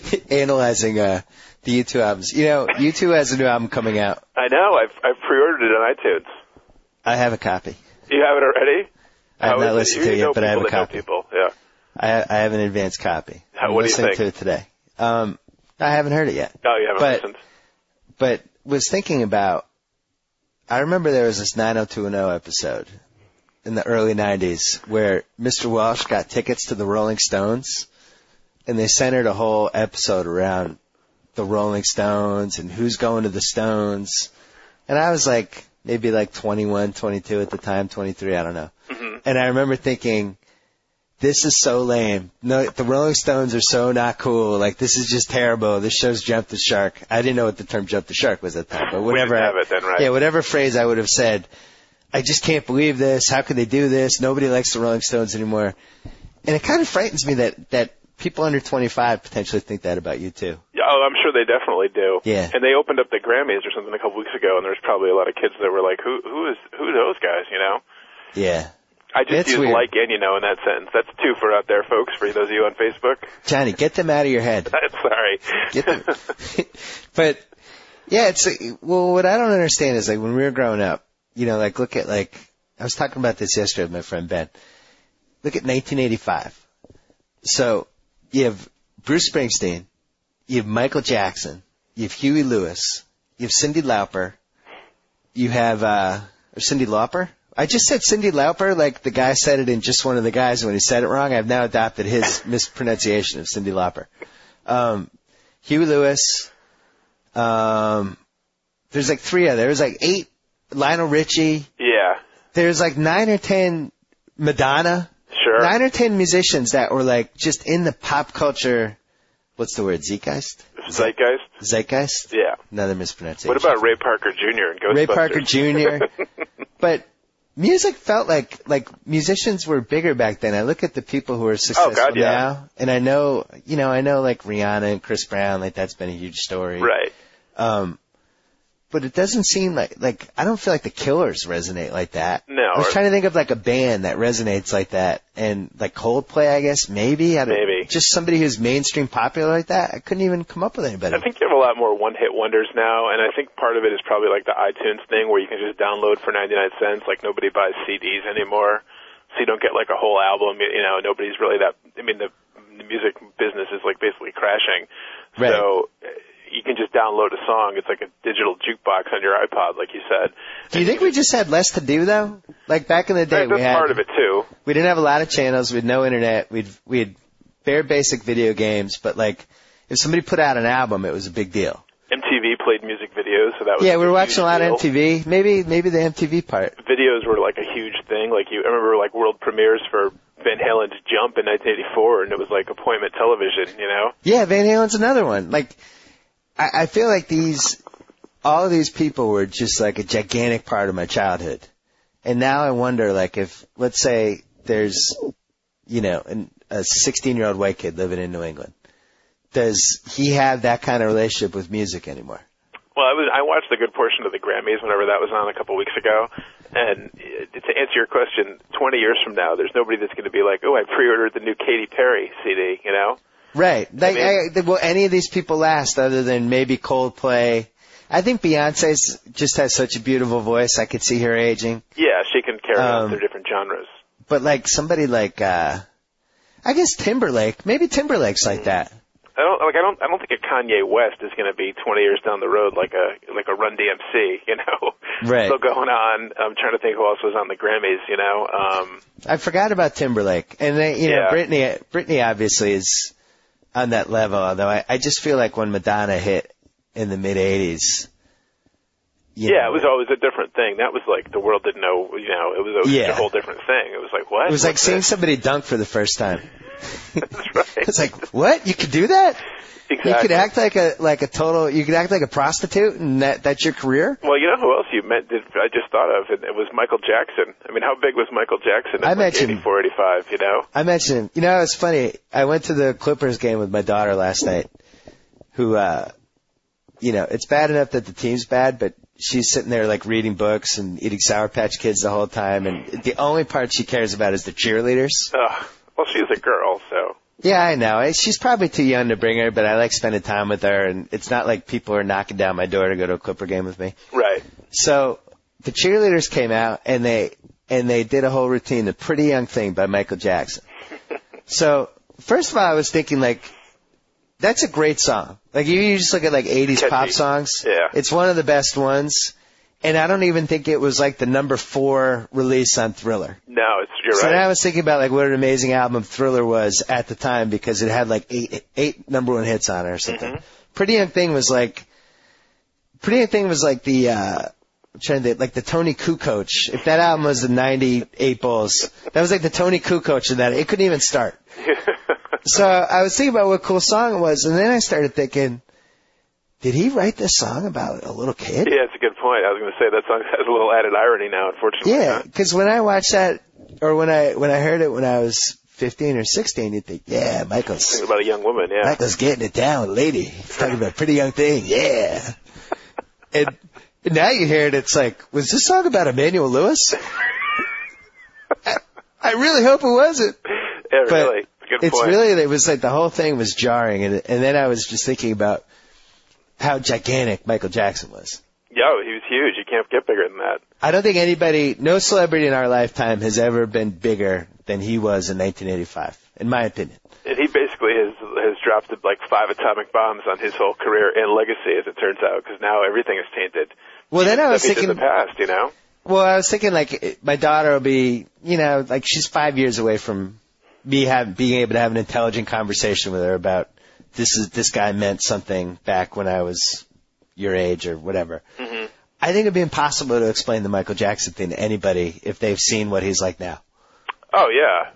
S5: analyzing uh, the U two albums. You know, U two has a new album coming out.
S7: I know. I've I've pre-ordered it on iTunes.
S5: I have a copy.
S7: You have it already?
S5: I have
S7: How
S5: not
S7: is
S5: listened
S7: it?
S5: to it
S7: You know
S5: yet, but I have a
S7: people that know
S5: copy.
S7: People. Yeah.
S5: I, I have an advanced copy.
S7: How,
S5: I'm
S7: what do you
S5: listening
S7: think?
S5: to it today. Um, I haven't heard it yet.
S7: No, you haven't
S5: but,
S7: listened.
S5: But was thinking about, I remember there was this nine oh two one oh episode in the early nineties where Mister Welsh got tickets to the Rolling Stones, and they centered a whole episode around the Rolling Stones and who's going to the Stones. And I was like, maybe like twenty-one, twenty-two at the time, twenty-three, I don't know.
S7: Mm-hmm.
S5: And I remember thinking, this is so lame. No, the Rolling Stones are so not cool. Like, this is just terrible. This show's Jump the Shark. I didn't know what the term Jump the Shark was at the time, but whatever.
S7: We didn't have it then, right?
S5: Yeah, whatever phrase I would have said, I just can't believe this. How could they do this? Nobody likes the Rolling Stones anymore. And it kind of frightens me that, that people under twenty-five potentially think that about you too.
S7: Yeah, oh, I'm sure they definitely do.
S5: Yeah.
S7: And they opened up the Grammys or something a couple weeks ago, and there was probably a lot of kids that were like, "Who, who is, who are those guys?" You know?
S5: Yeah.
S7: I just
S5: It's
S7: use
S5: weird.
S7: like and you know in that sentence. That's two for out there, folks. For those of you on Facebook.
S5: Johnny, get them out of your head.
S7: Sorry.
S5: Get them. But yeah, it's well. What I don't understand is like when we were growing up, you know, like look at like I was talking about this yesterday with my friend Ben. Look at nineteen eighty-five. So you have Bruce Springsteen, you have Michael Jackson, you have Huey Lewis, you have Cyndi Lauper, you have uh, or Cyndi Lauper. I just said Cyndi Lauper like the guy said it in Just One of the Guys. When he said it wrong, I've now adopted his mispronunciation of Cyndi Lauper. Um, Huey Lewis. Um, there's like three other. There's like eight. Lionel Richie.
S7: Yeah.
S5: There's like nine or ten. Madonna.
S7: Sure.
S5: Nine or ten musicians that were like just in the pop culture. What's the word? Zeitgeist?
S7: Zeitgeist.
S5: Zeitgeist?
S7: Yeah.
S5: Another mispronunciation.
S7: What about Ray Parker Junior and Ghostbusters?
S5: Ray Parker Junior But music felt like like musicians were bigger back then. I look at the people who are successful
S7: Oh, God, yeah.
S5: now, and I know, you know, I know like Rihanna and Chris Brown, like that's been a huge story.
S7: Right.
S5: Um, but it doesn't seem like like I don't feel like the Killers resonate like that.
S7: No.
S5: I was
S7: or-
S5: trying to think of like a band that resonates like that, and like Coldplay, I guess maybe. I don't,
S7: Maybe.
S5: just somebody who's mainstream popular like that. I couldn't even come up with anybody.
S7: I think you have a lot more one-hit wonders now, and I think part of it is probably like the iTunes thing where you can just download for ninety-nine cents. Like nobody buys C Ds anymore, so you don't get like a whole album. You, you know, nobody's really that. I mean, the, the music business is like basically crashing.
S5: Right.
S7: So you can just download a song. It's like a digital jukebox on your iPod, like you said.
S5: Do you think we just had less to do though? Like back in the day,
S7: That's
S5: we had
S7: part of it too.
S5: we didn't have a lot of channels. We had no internet. We'd we had bare basic video games, but like if somebody put out an album, it was a big deal.
S7: M T V played music videos, so that was
S5: Yeah, we were
S7: a
S5: watching
S7: huge
S5: a lot
S7: deal.
S5: of M T V. Maybe maybe the M T V part.
S7: Videos were like a huge thing. Like you, I remember like world premieres for Van Halen's Jump in nineteen eighty-four, and it was like appointment television, you know?
S5: Yeah, Van Halen's another one. Like I, I feel like these all of these people were just like a gigantic part of my childhood. And now I wonder like if let's say there's you know, an, a sixteen-year-old white kid living in New England. Does he have that kind of relationship with music anymore?
S7: Well, I was I watched a good portion of the Grammys whenever that was on a couple weeks ago, and uh, to answer your question, twenty years from now, there's nobody that's going to be like, "Oh, I pre-ordered the new Katy Perry C D," you know?
S5: Right. Like,
S7: I
S5: I, will any of these people last other than maybe Coldplay? I think Beyonce's just has such a beautiful voice. I could see her aging.
S7: Yeah, she can carry on
S5: Um,
S7: through different genres.
S5: But like somebody like, uh, I guess Timberlake. Maybe Timberlake's like that.
S7: I don't like. I don't. I don't think a Kanye West is going to be twenty years down the road like a like a Run D M C. You know,
S5: Right.
S7: Still going on. I'm trying to think who else was on the Grammys. You know, um,
S5: I forgot about Timberlake. And they, you know,
S7: Yeah.
S5: Britney, Britney obviously is on that level, although I, I just feel like when Madonna hit in the mid eighties, you
S7: yeah,
S5: know,
S7: it was always a different thing. That was like the world didn't know. You know, it was, it was
S5: Yeah.
S7: a whole different thing. It was like what?
S5: it was like
S7: What's
S5: seeing
S7: this?
S5: somebody dunk for the first time.
S7: That's right.
S5: It's like, what? You could do that?
S7: Exactly.
S5: You could act like a like a total. You could act like a prostitute, and that that's your career.
S7: Well, you know who else you met? Did, I just thought of it. It was Michael Jackson. I mean, how big was Michael Jackson in
S5: I
S7: like
S5: mentioned-
S7: eighty-four, eighty-five, You know?
S5: I mentioned, you know, it's funny. I went to the Clippers game with my daughter last night. Who, uh, you know, it's bad enough that the team's bad, but she's sitting there like reading books and eating Sour Patch Kids the whole time, and the only part she cares about is the cheerleaders.
S7: Uh, well, she's a girl, so.
S5: Yeah, I know. She's probably too young to bring her, but I like spending time with her, and it's not like people are knocking down my door to go to a Clipper game with me.
S7: Right.
S5: So the cheerleaders came out, and they and they did a whole routine, The Pretty Young Thing by Michael Jackson. So first of all, I was thinking, like, that's a great song. Like, you just look at, like, eighties
S7: Catchy.
S5: pop songs.
S7: Yeah.
S5: It's one of the best ones. And I don't even think it was, like, the number four release on Thriller.
S7: No, it's you're
S5: So
S7: right.
S5: then I was thinking about, like, what an amazing album Thriller was at the time because it had, like, eight eight number one hits on it or something.
S7: Mm-hmm.
S5: Pretty Young Thing was, like, Pretty Young Thing was, like, the, uh, I'm trying to think, like, the Tony Kukoc. If that album was the ninety-eight Bulls, that was, like, the Tony Kukoc of that. It couldn't even start. So I was thinking about what a cool song it was, and then I started thinking, did he write this song about a little kid?
S7: Yeah, it's a good point. I was going to say that song has a little added irony now, unfortunately.
S5: Yeah,
S7: huh?
S5: because when I watched that, or when I when I heard it when I was fifteen or sixteen, you'd think, yeah, Michael's
S7: Think about a young woman, yeah.
S5: Michael's getting it down, lady. He's talking about a pretty young thing, yeah. And, and now you hear it, it's like, was this song about Emmanuel Lewis? I, I really hope it wasn't.
S7: Yeah,
S5: But
S7: really. Good
S5: it's
S7: point.
S5: really, it was like the whole thing was jarring, and and then I was just thinking about how gigantic Michael Jackson was.
S7: Yo, he was huge. You can't get bigger than that.
S5: I don't think anybody, no celebrity in our lifetime has ever been bigger than he was in nineteen eighty-five, in my opinion.
S7: And he basically has has dropped like five atomic bombs on his whole career and legacy, as it turns out, because now everything is tainted.
S5: Well, then I was
S7: Stuff he did
S5: thinking,
S7: in the past, you know.
S5: well, I was thinking like my daughter will be, you know, like she's five years away from me have, being able to have an intelligent conversation with her about this is this guy meant something back when I was your age or whatever.
S7: Mm-hmm.
S5: I think it'd be impossible to explain the Michael Jackson thing to anybody if they've seen what he's like now.
S7: Oh yeah.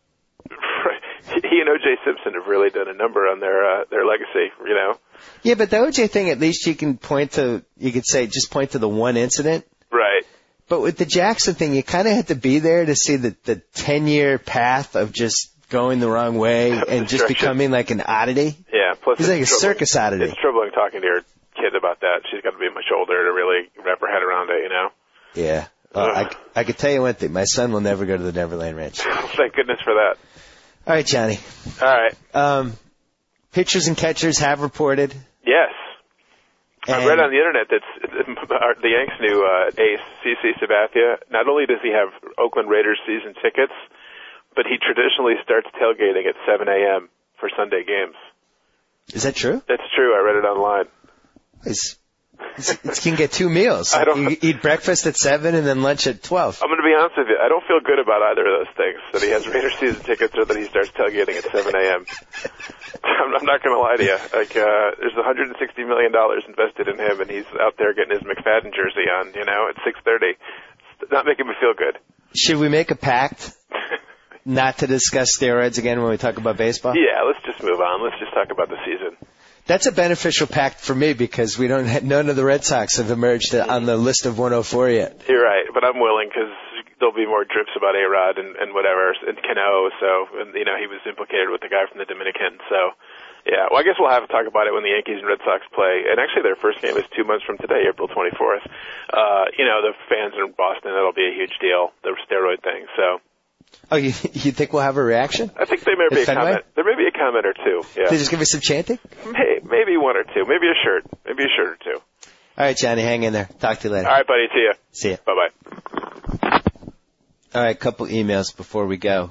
S7: He and O J Simpson have really done a number on their uh, their legacy, you know.
S5: Yeah, but the O J thing, at least you can point to, you could say, just point to the one incident.
S7: Right.
S5: But with the Jackson thing, you kind of had to be there to see the the ten-year path of just going the wrong way and just becoming like an oddity.
S7: Yeah. Plus,
S5: He's
S7: it's
S5: like a
S7: troubling-
S5: circus oddity.
S7: It's troubling talking to your kid about that. She's got to be much older to really wrap her head around it, you know.
S5: Yeah. Well, I, I could tell you one thing. My son will never go to the Neverland Ranch.
S7: Thank goodness for that.
S5: All right, Johnny.
S7: All right.
S5: Um, pitchers and catchers have reported.
S7: Yes. I
S5: And-
S7: read on the internet that the Yanks' new uh, ace, C C Sabathia, not only does he have Oakland Raiders season tickets, but he traditionally starts tailgating at seven a.m. for Sunday games.
S5: Is that true?
S7: That's true. I read it online.
S5: He's, he's, he can get two meals.
S7: I don't-
S5: You eat breakfast at seven and then lunch at twelve.
S7: I'm going to be honest with you. I don't feel good about either of those things, that he has Raiders season tickets or that he starts tailgating at seven a.m. I'm, I'm not going to lie to you. Like, uh, there's one hundred sixty million dollars invested in him, and he's out there getting his McFadden jersey on, you know, at six thirty. It's not making me feel good.
S5: Should we make a pact not to discuss steroids again when we talk about baseball?
S7: Yeah, let's just move on. Let's just talk about the season.
S5: That's a beneficial pact for me because we don't have, none of the Red Sox have emerged on the list of one oh four yet.
S7: You're right, but I'm willing because there'll be more drips about A-Rod and, and whatever, and Cano, so, and, you know, he was implicated with the guy from the Dominican, so, yeah. Well, I guess we'll have to talk about it when the Yankees and Red Sox play, and actually their first game is two months from today, April twenty-fourth. Uh, you know, the fans in Boston, that'll be a huge deal, the steroid thing, so.
S5: Oh, you, you think we'll have a reaction?
S7: I think there may be
S5: At
S7: a
S5: Fenway?
S7: comment. There may be a comment or two. Yeah,
S5: They just give us some chanting?
S7: May, maybe one or two. Maybe a shirt. Maybe a shirt or two.
S5: All right, Johnny, hang in there. Talk to you later.
S7: All right, buddy. See ya.
S5: See ya.
S7: Bye bye.
S5: All right, couple emails before we go.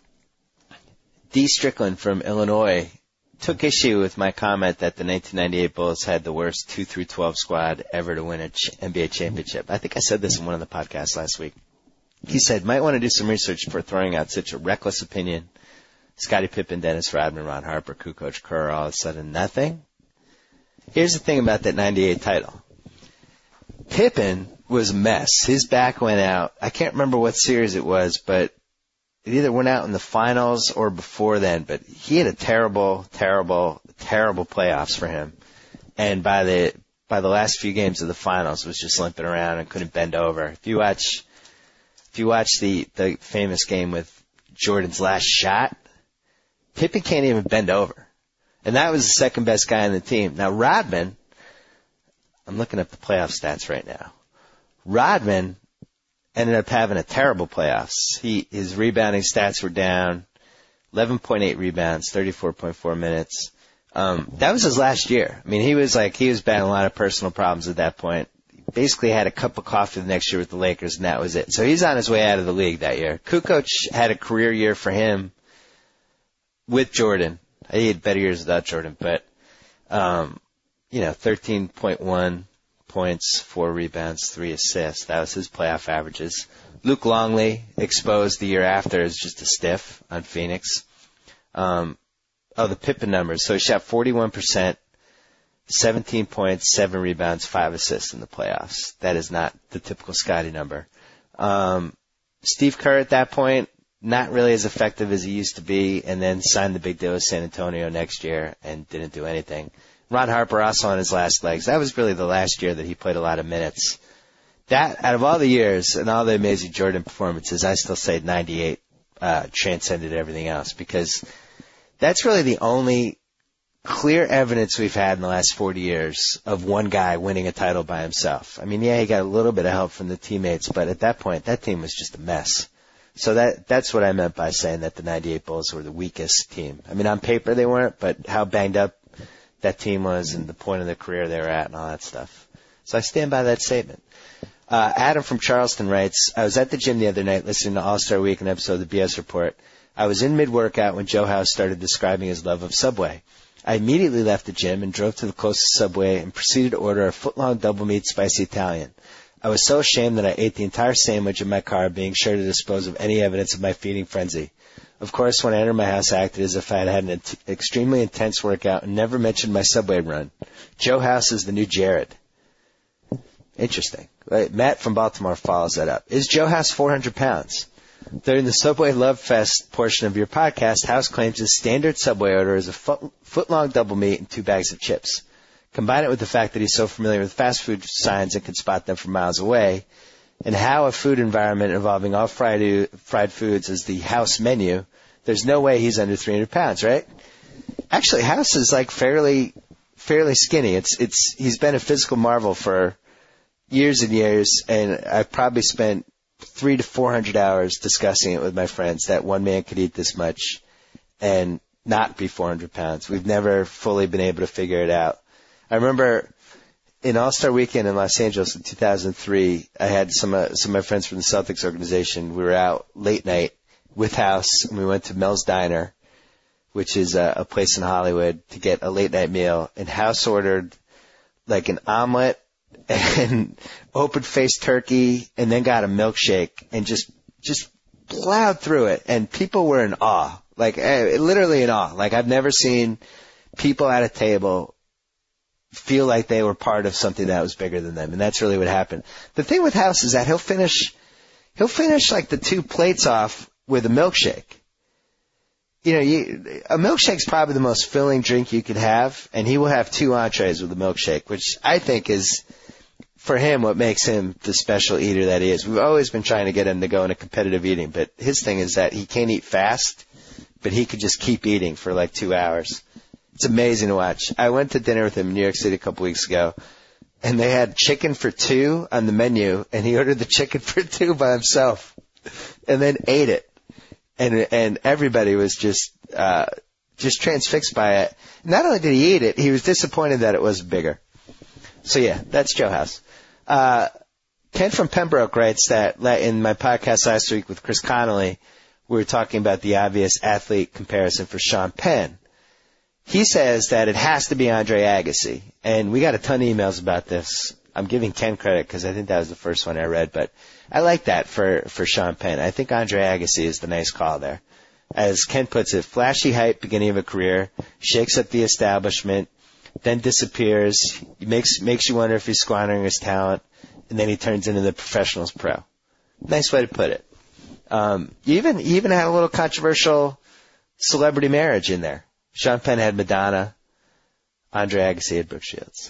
S5: D. Strickland from Illinois took issue with my comment that the nineteen ninety-eight Bulls had the worst two through twelve squad ever to win an N B A championship. I think I said this in one of the podcasts last week. He said, might want to do some research before throwing out such a reckless opinion. Scottie Pippen, Dennis Rodman, Ron Harper, Kukoc, Kerr, all of a sudden nothing. Here's the thing about that ninety-eight title. Pippen was a mess. His back went out. I can't remember what series it was, but it either went out in the finals or before then. But he had a terrible, terrible, terrible playoffs for him. And by the by the last few games of the finals, was just limping around and couldn't bend over. If you watch, if you watch the the famous game with Jordan's last shot, Pippen can't even bend over. And that was the second best guy on the team. Now Rodman, I'm looking up the playoff stats right now. Rodman ended up having a terrible playoffs. He his rebounding stats were down. eleven point eight rebounds, thirty-four point four minutes. Um, that was his last year. I mean, he was like, he was battling a lot of personal problems at that point. Basically had a cup of coffee the next year with the Lakers, and that was it. So he's on his way out of the league that year. Kukoc had a career year for him with Jordan. He had better years without Jordan, but, um, you know, thirteen point one points, four rebounds, three assists. That was his playoff averages. Luke Longley, exposed the year after as just a stiff on Phoenix. Um, oh, the Pippen numbers. So he shot forty-one percent. seventeen points, seven rebounds, five assists in the playoffs. That is not the typical Scotty number. Um, Steve Kerr at that point, not really as effective as he used to be, and then signed the big deal with San Antonio next year and didn't do anything. Ron Harper also on his last legs. That was really the last year that he played a lot of minutes. That, out of all the years and all the amazing Jordan performances, I still say ninety-eight uh, transcended everything else, because that's really the only clear evidence we've had in the last forty years of one guy winning a title by himself. I mean, yeah, he got a little bit of help from the teammates, but at that point, that team was just a mess. So that that's what I meant by saying that the ninety-eight Bulls were the weakest team. I mean, on paper they weren't, but how banged up that team was and the point of their career they were at and all that stuff. So I stand by that statement. Uh, Adam from Charleston writes, I was at the gym the other night listening to All-Star Week, an episode of the B S Report. I was in mid-workout when Joe House started describing his love of Subway. I immediately left the gym and drove to the closest Subway and proceeded to order a foot-long double-meat spicy Italian. I was so ashamed that I ate the entire sandwich in my car, being sure to dispose of any evidence of my feeding frenzy. Of course, when I entered my house, I acted as if I had had an int- extremely intense workout and never mentioned my Subway run. Joe House is the new Jared. Interesting. Right, Matt from Baltimore follows that up. Is Joe House four hundred pounds? During the Subway Love Fest portion of your podcast, House claims his standard Subway order is a foot, foot-long double meat and two bags of chips. Combine it with the fact that he's so familiar with fast food signs and can spot them from miles away, and how a food environment involving all fried, fried foods is the House menu, there's no way he's under three hundred pounds, right? Actually, House is like fairly, fairly skinny. It's, it's, he's been a physical marvel for years and years, and I've probably spent three to four hundred hours discussing it with my friends that one man could eat this much and not be four hundred pounds. We've never fully been able to figure it out. I remember in All-Star Weekend in Los Angeles in two thousand three, I had some, uh, some of my friends from the Celtics organization. We were out late night with House, and we went to Mel's Diner, which is a, a place in Hollywood, to get a late night meal. And House ordered like an omelet and open-faced turkey, and then got a milkshake, and just just plowed through it. And people were in awe, like uh, literally in awe. Like I've never seen people at a table feel like they were part of something that was bigger than them, and that's really what happened. The thing with House is that he'll finish, he'll finish like the two plates off with a milkshake. You know, you, a milkshake's probably the most filling drink you could have, and he will have two entrees with a milkshake, which I think is, for him, what makes him the special eater that he is. We've always been trying to get him to go into competitive eating, but his thing is that he can't eat fast, but he could just keep eating for like two hours. It's amazing to watch. I went to dinner with him in New York City a couple weeks ago, and they had chicken for two on the menu, and he ordered the chicken for two by himself, and then ate it. And and everybody was just uh, just transfixed by it. Not only did he eat it, he was disappointed that it was bigger. So yeah, that's Joe House. Uh, Ken from Pembroke writes that in my podcast last week with Chris Connolly, we were talking about the obvious athlete comparison for Sean Penn. He says that it has to be Andre Agassi, and we got a ton of emails about this. I'm giving Ken credit because I think that was the first one I read, but I like that for, for Sean Penn. I think Andre Agassi is the nice call there. As Ken puts it, flashy hype, beginning of a career, shakes up the establishment, then disappears, makes makes you wonder if he's squandering his talent, and then he turns into the professionals pro. Nice way to put it. Um, you even you even had a little controversial celebrity marriage in there. Sean Penn had Madonna. Andre Agassi had Brooke Shields.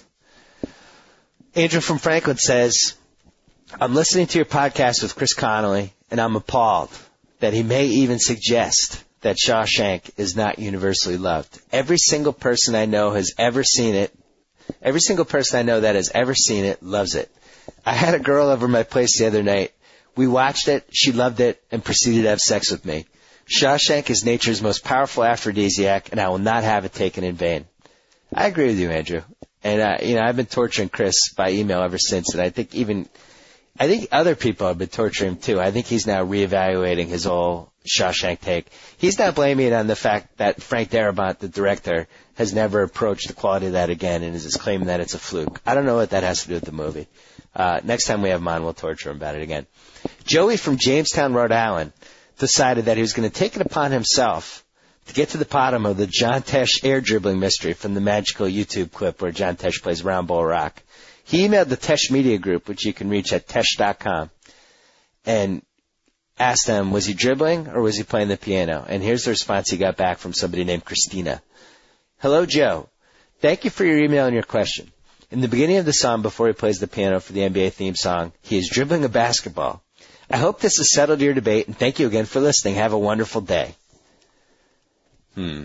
S5: Andrew from Franklin says, I'm listening to your podcast with Chris Connolly, and I'm appalled that he may even suggest that Shawshank is not universally loved. Every single person I know has ever seen it. Every single person I know that has ever seen it loves it. I had a girl over my place the other night. We watched it, she loved it, and proceeded to have sex with me. Shawshank is nature's most powerful aphrodisiac, and I will not have it taken in vain. I agree with you, Andrew. And, uh, you know, I've been torturing Chris by email ever since, and I think even, I think other people have been torturing him too. I think he's now reevaluating his whole Shawshank take. He's not blaming it on the fact that Frank Darabont, the director, has never approached the quality of that again and is just claiming that it's a fluke. I don't know what that has to do with the movie. Uh, next time we have him on, we'll torture him about it again. Joey from Jamestown, Rhode Island, decided that he was going to take it upon himself to get to the bottom of the John Tesh air dribbling mystery from the magical YouTube clip where John Tesh plays Round Bowl Rock. He emailed the Tesh Media Group, which you can reach at tesh dot com, and asked them, was he dribbling or was he playing the piano? And here's the response he got back from somebody named Christina. Hello, Joe. Thank you for your email and your question. In the beginning of the song, before he plays the piano for the N B A theme song, he is dribbling a basketball. I hope this has settled your debate, and thank you again for listening. Have a wonderful day. Hmm.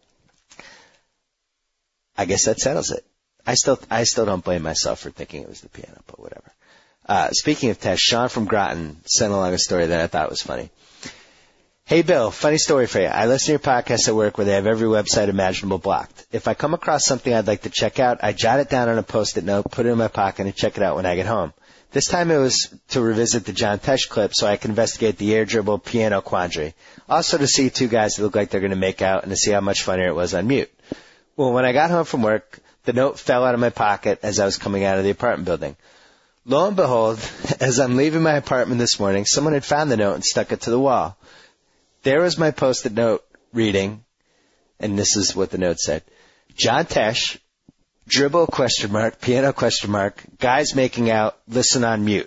S5: I guess that settles it. I still, I still don't blame myself for thinking it was the piano, but whatever. Uh, speaking of Tesh, Sean from Groton sent along a story that I thought was funny. Hey, Bill, funny story for you. I listen to your podcast at work where they have every website imaginable blocked. If I come across something I'd like to check out, I jot it down on a Post-it note, put it in my pocket, and check it out when I get home. This time it was to revisit the John Tesh clip so I can investigate the air dribble piano quandary. Also to see two guys that look like they're going to make out and to see how much funnier it was on mute. Well, when I got home from work, the note fell out of my pocket as I was coming out of the apartment building. Lo and behold, as I'm leaving my apartment this morning, someone had found the note and stuck it to the wall. There was my Post-it note reading, and this is what the note said. John Tesh, dribble question mark, piano question mark, guys making out, listen on mute.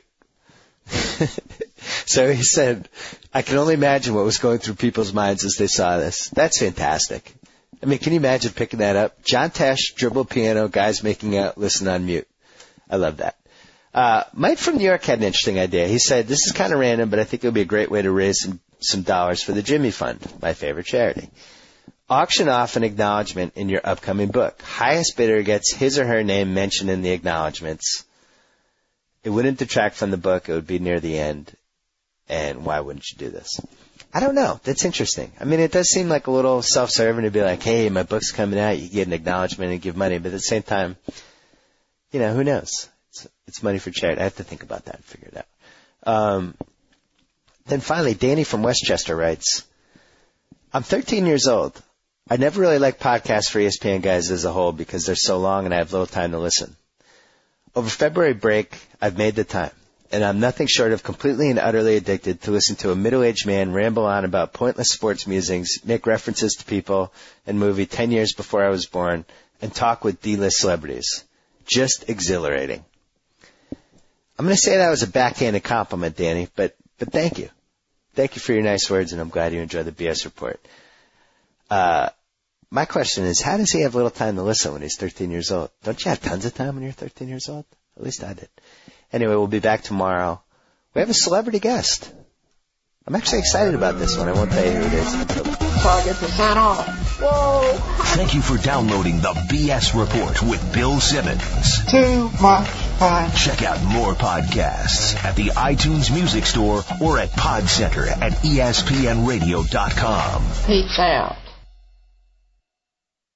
S5: So he said, I can only imagine what was going through people's minds as they saw this. That's fantastic. I mean, can you imagine picking that up? John Tesh, dribble piano, guys making out, listen on mute. I love that. Uh, Mike from New York had an interesting idea. He said, this is kind of random, but I think it would be a great way to raise some, some dollars for the Jimmy Fund, my favorite charity. Auction off an acknowledgement in your upcoming book. Highest bidder gets his or her name mentioned in the acknowledgements. It wouldn't detract from the book. It would be near the end. And why wouldn't you do this? I don't know. That's interesting. I mean, it does seem like a little self-serving to be like, hey, my book's coming out. You get an acknowledgement and give money. But at the same time, you know, who knows? It's, it's money for charity. I have to think about that and figure it out. Um, then finally, Danny from Westchester writes, I'm thirteen years old. I never really liked podcasts for E S P N guys as a whole because they're so long and I have little time to listen. Over February break, I've made the time, and I'm nothing short of completely and utterly addicted to listen to a middle-aged man ramble on about pointless sports musings, make references to people and movie ten years before I was born, and talk with D-list celebrities. Just exhilarating. I'm going to say that was a backhanded compliment, Danny, but, but thank you. Thank you for your nice words, and I'm glad you enjoyed the B S report. Uh, my question is, how does he have little time to listen when he's thirteen years old? Don't you have tons of time when you're thirteen years old? At least I did. Anyway, we'll be back tomorrow. We have a celebrity guest. I'm actually excited about this one. I won't tell you who it is until
S4: So I get to sign off. Whoa!
S1: Thank you for downloading the B S Report with Bill Simmons.
S4: Too much fun.
S1: Check out more podcasts at the iTunes Music Store or at Pod Center at E S P N radio dot com.
S4: Peace out.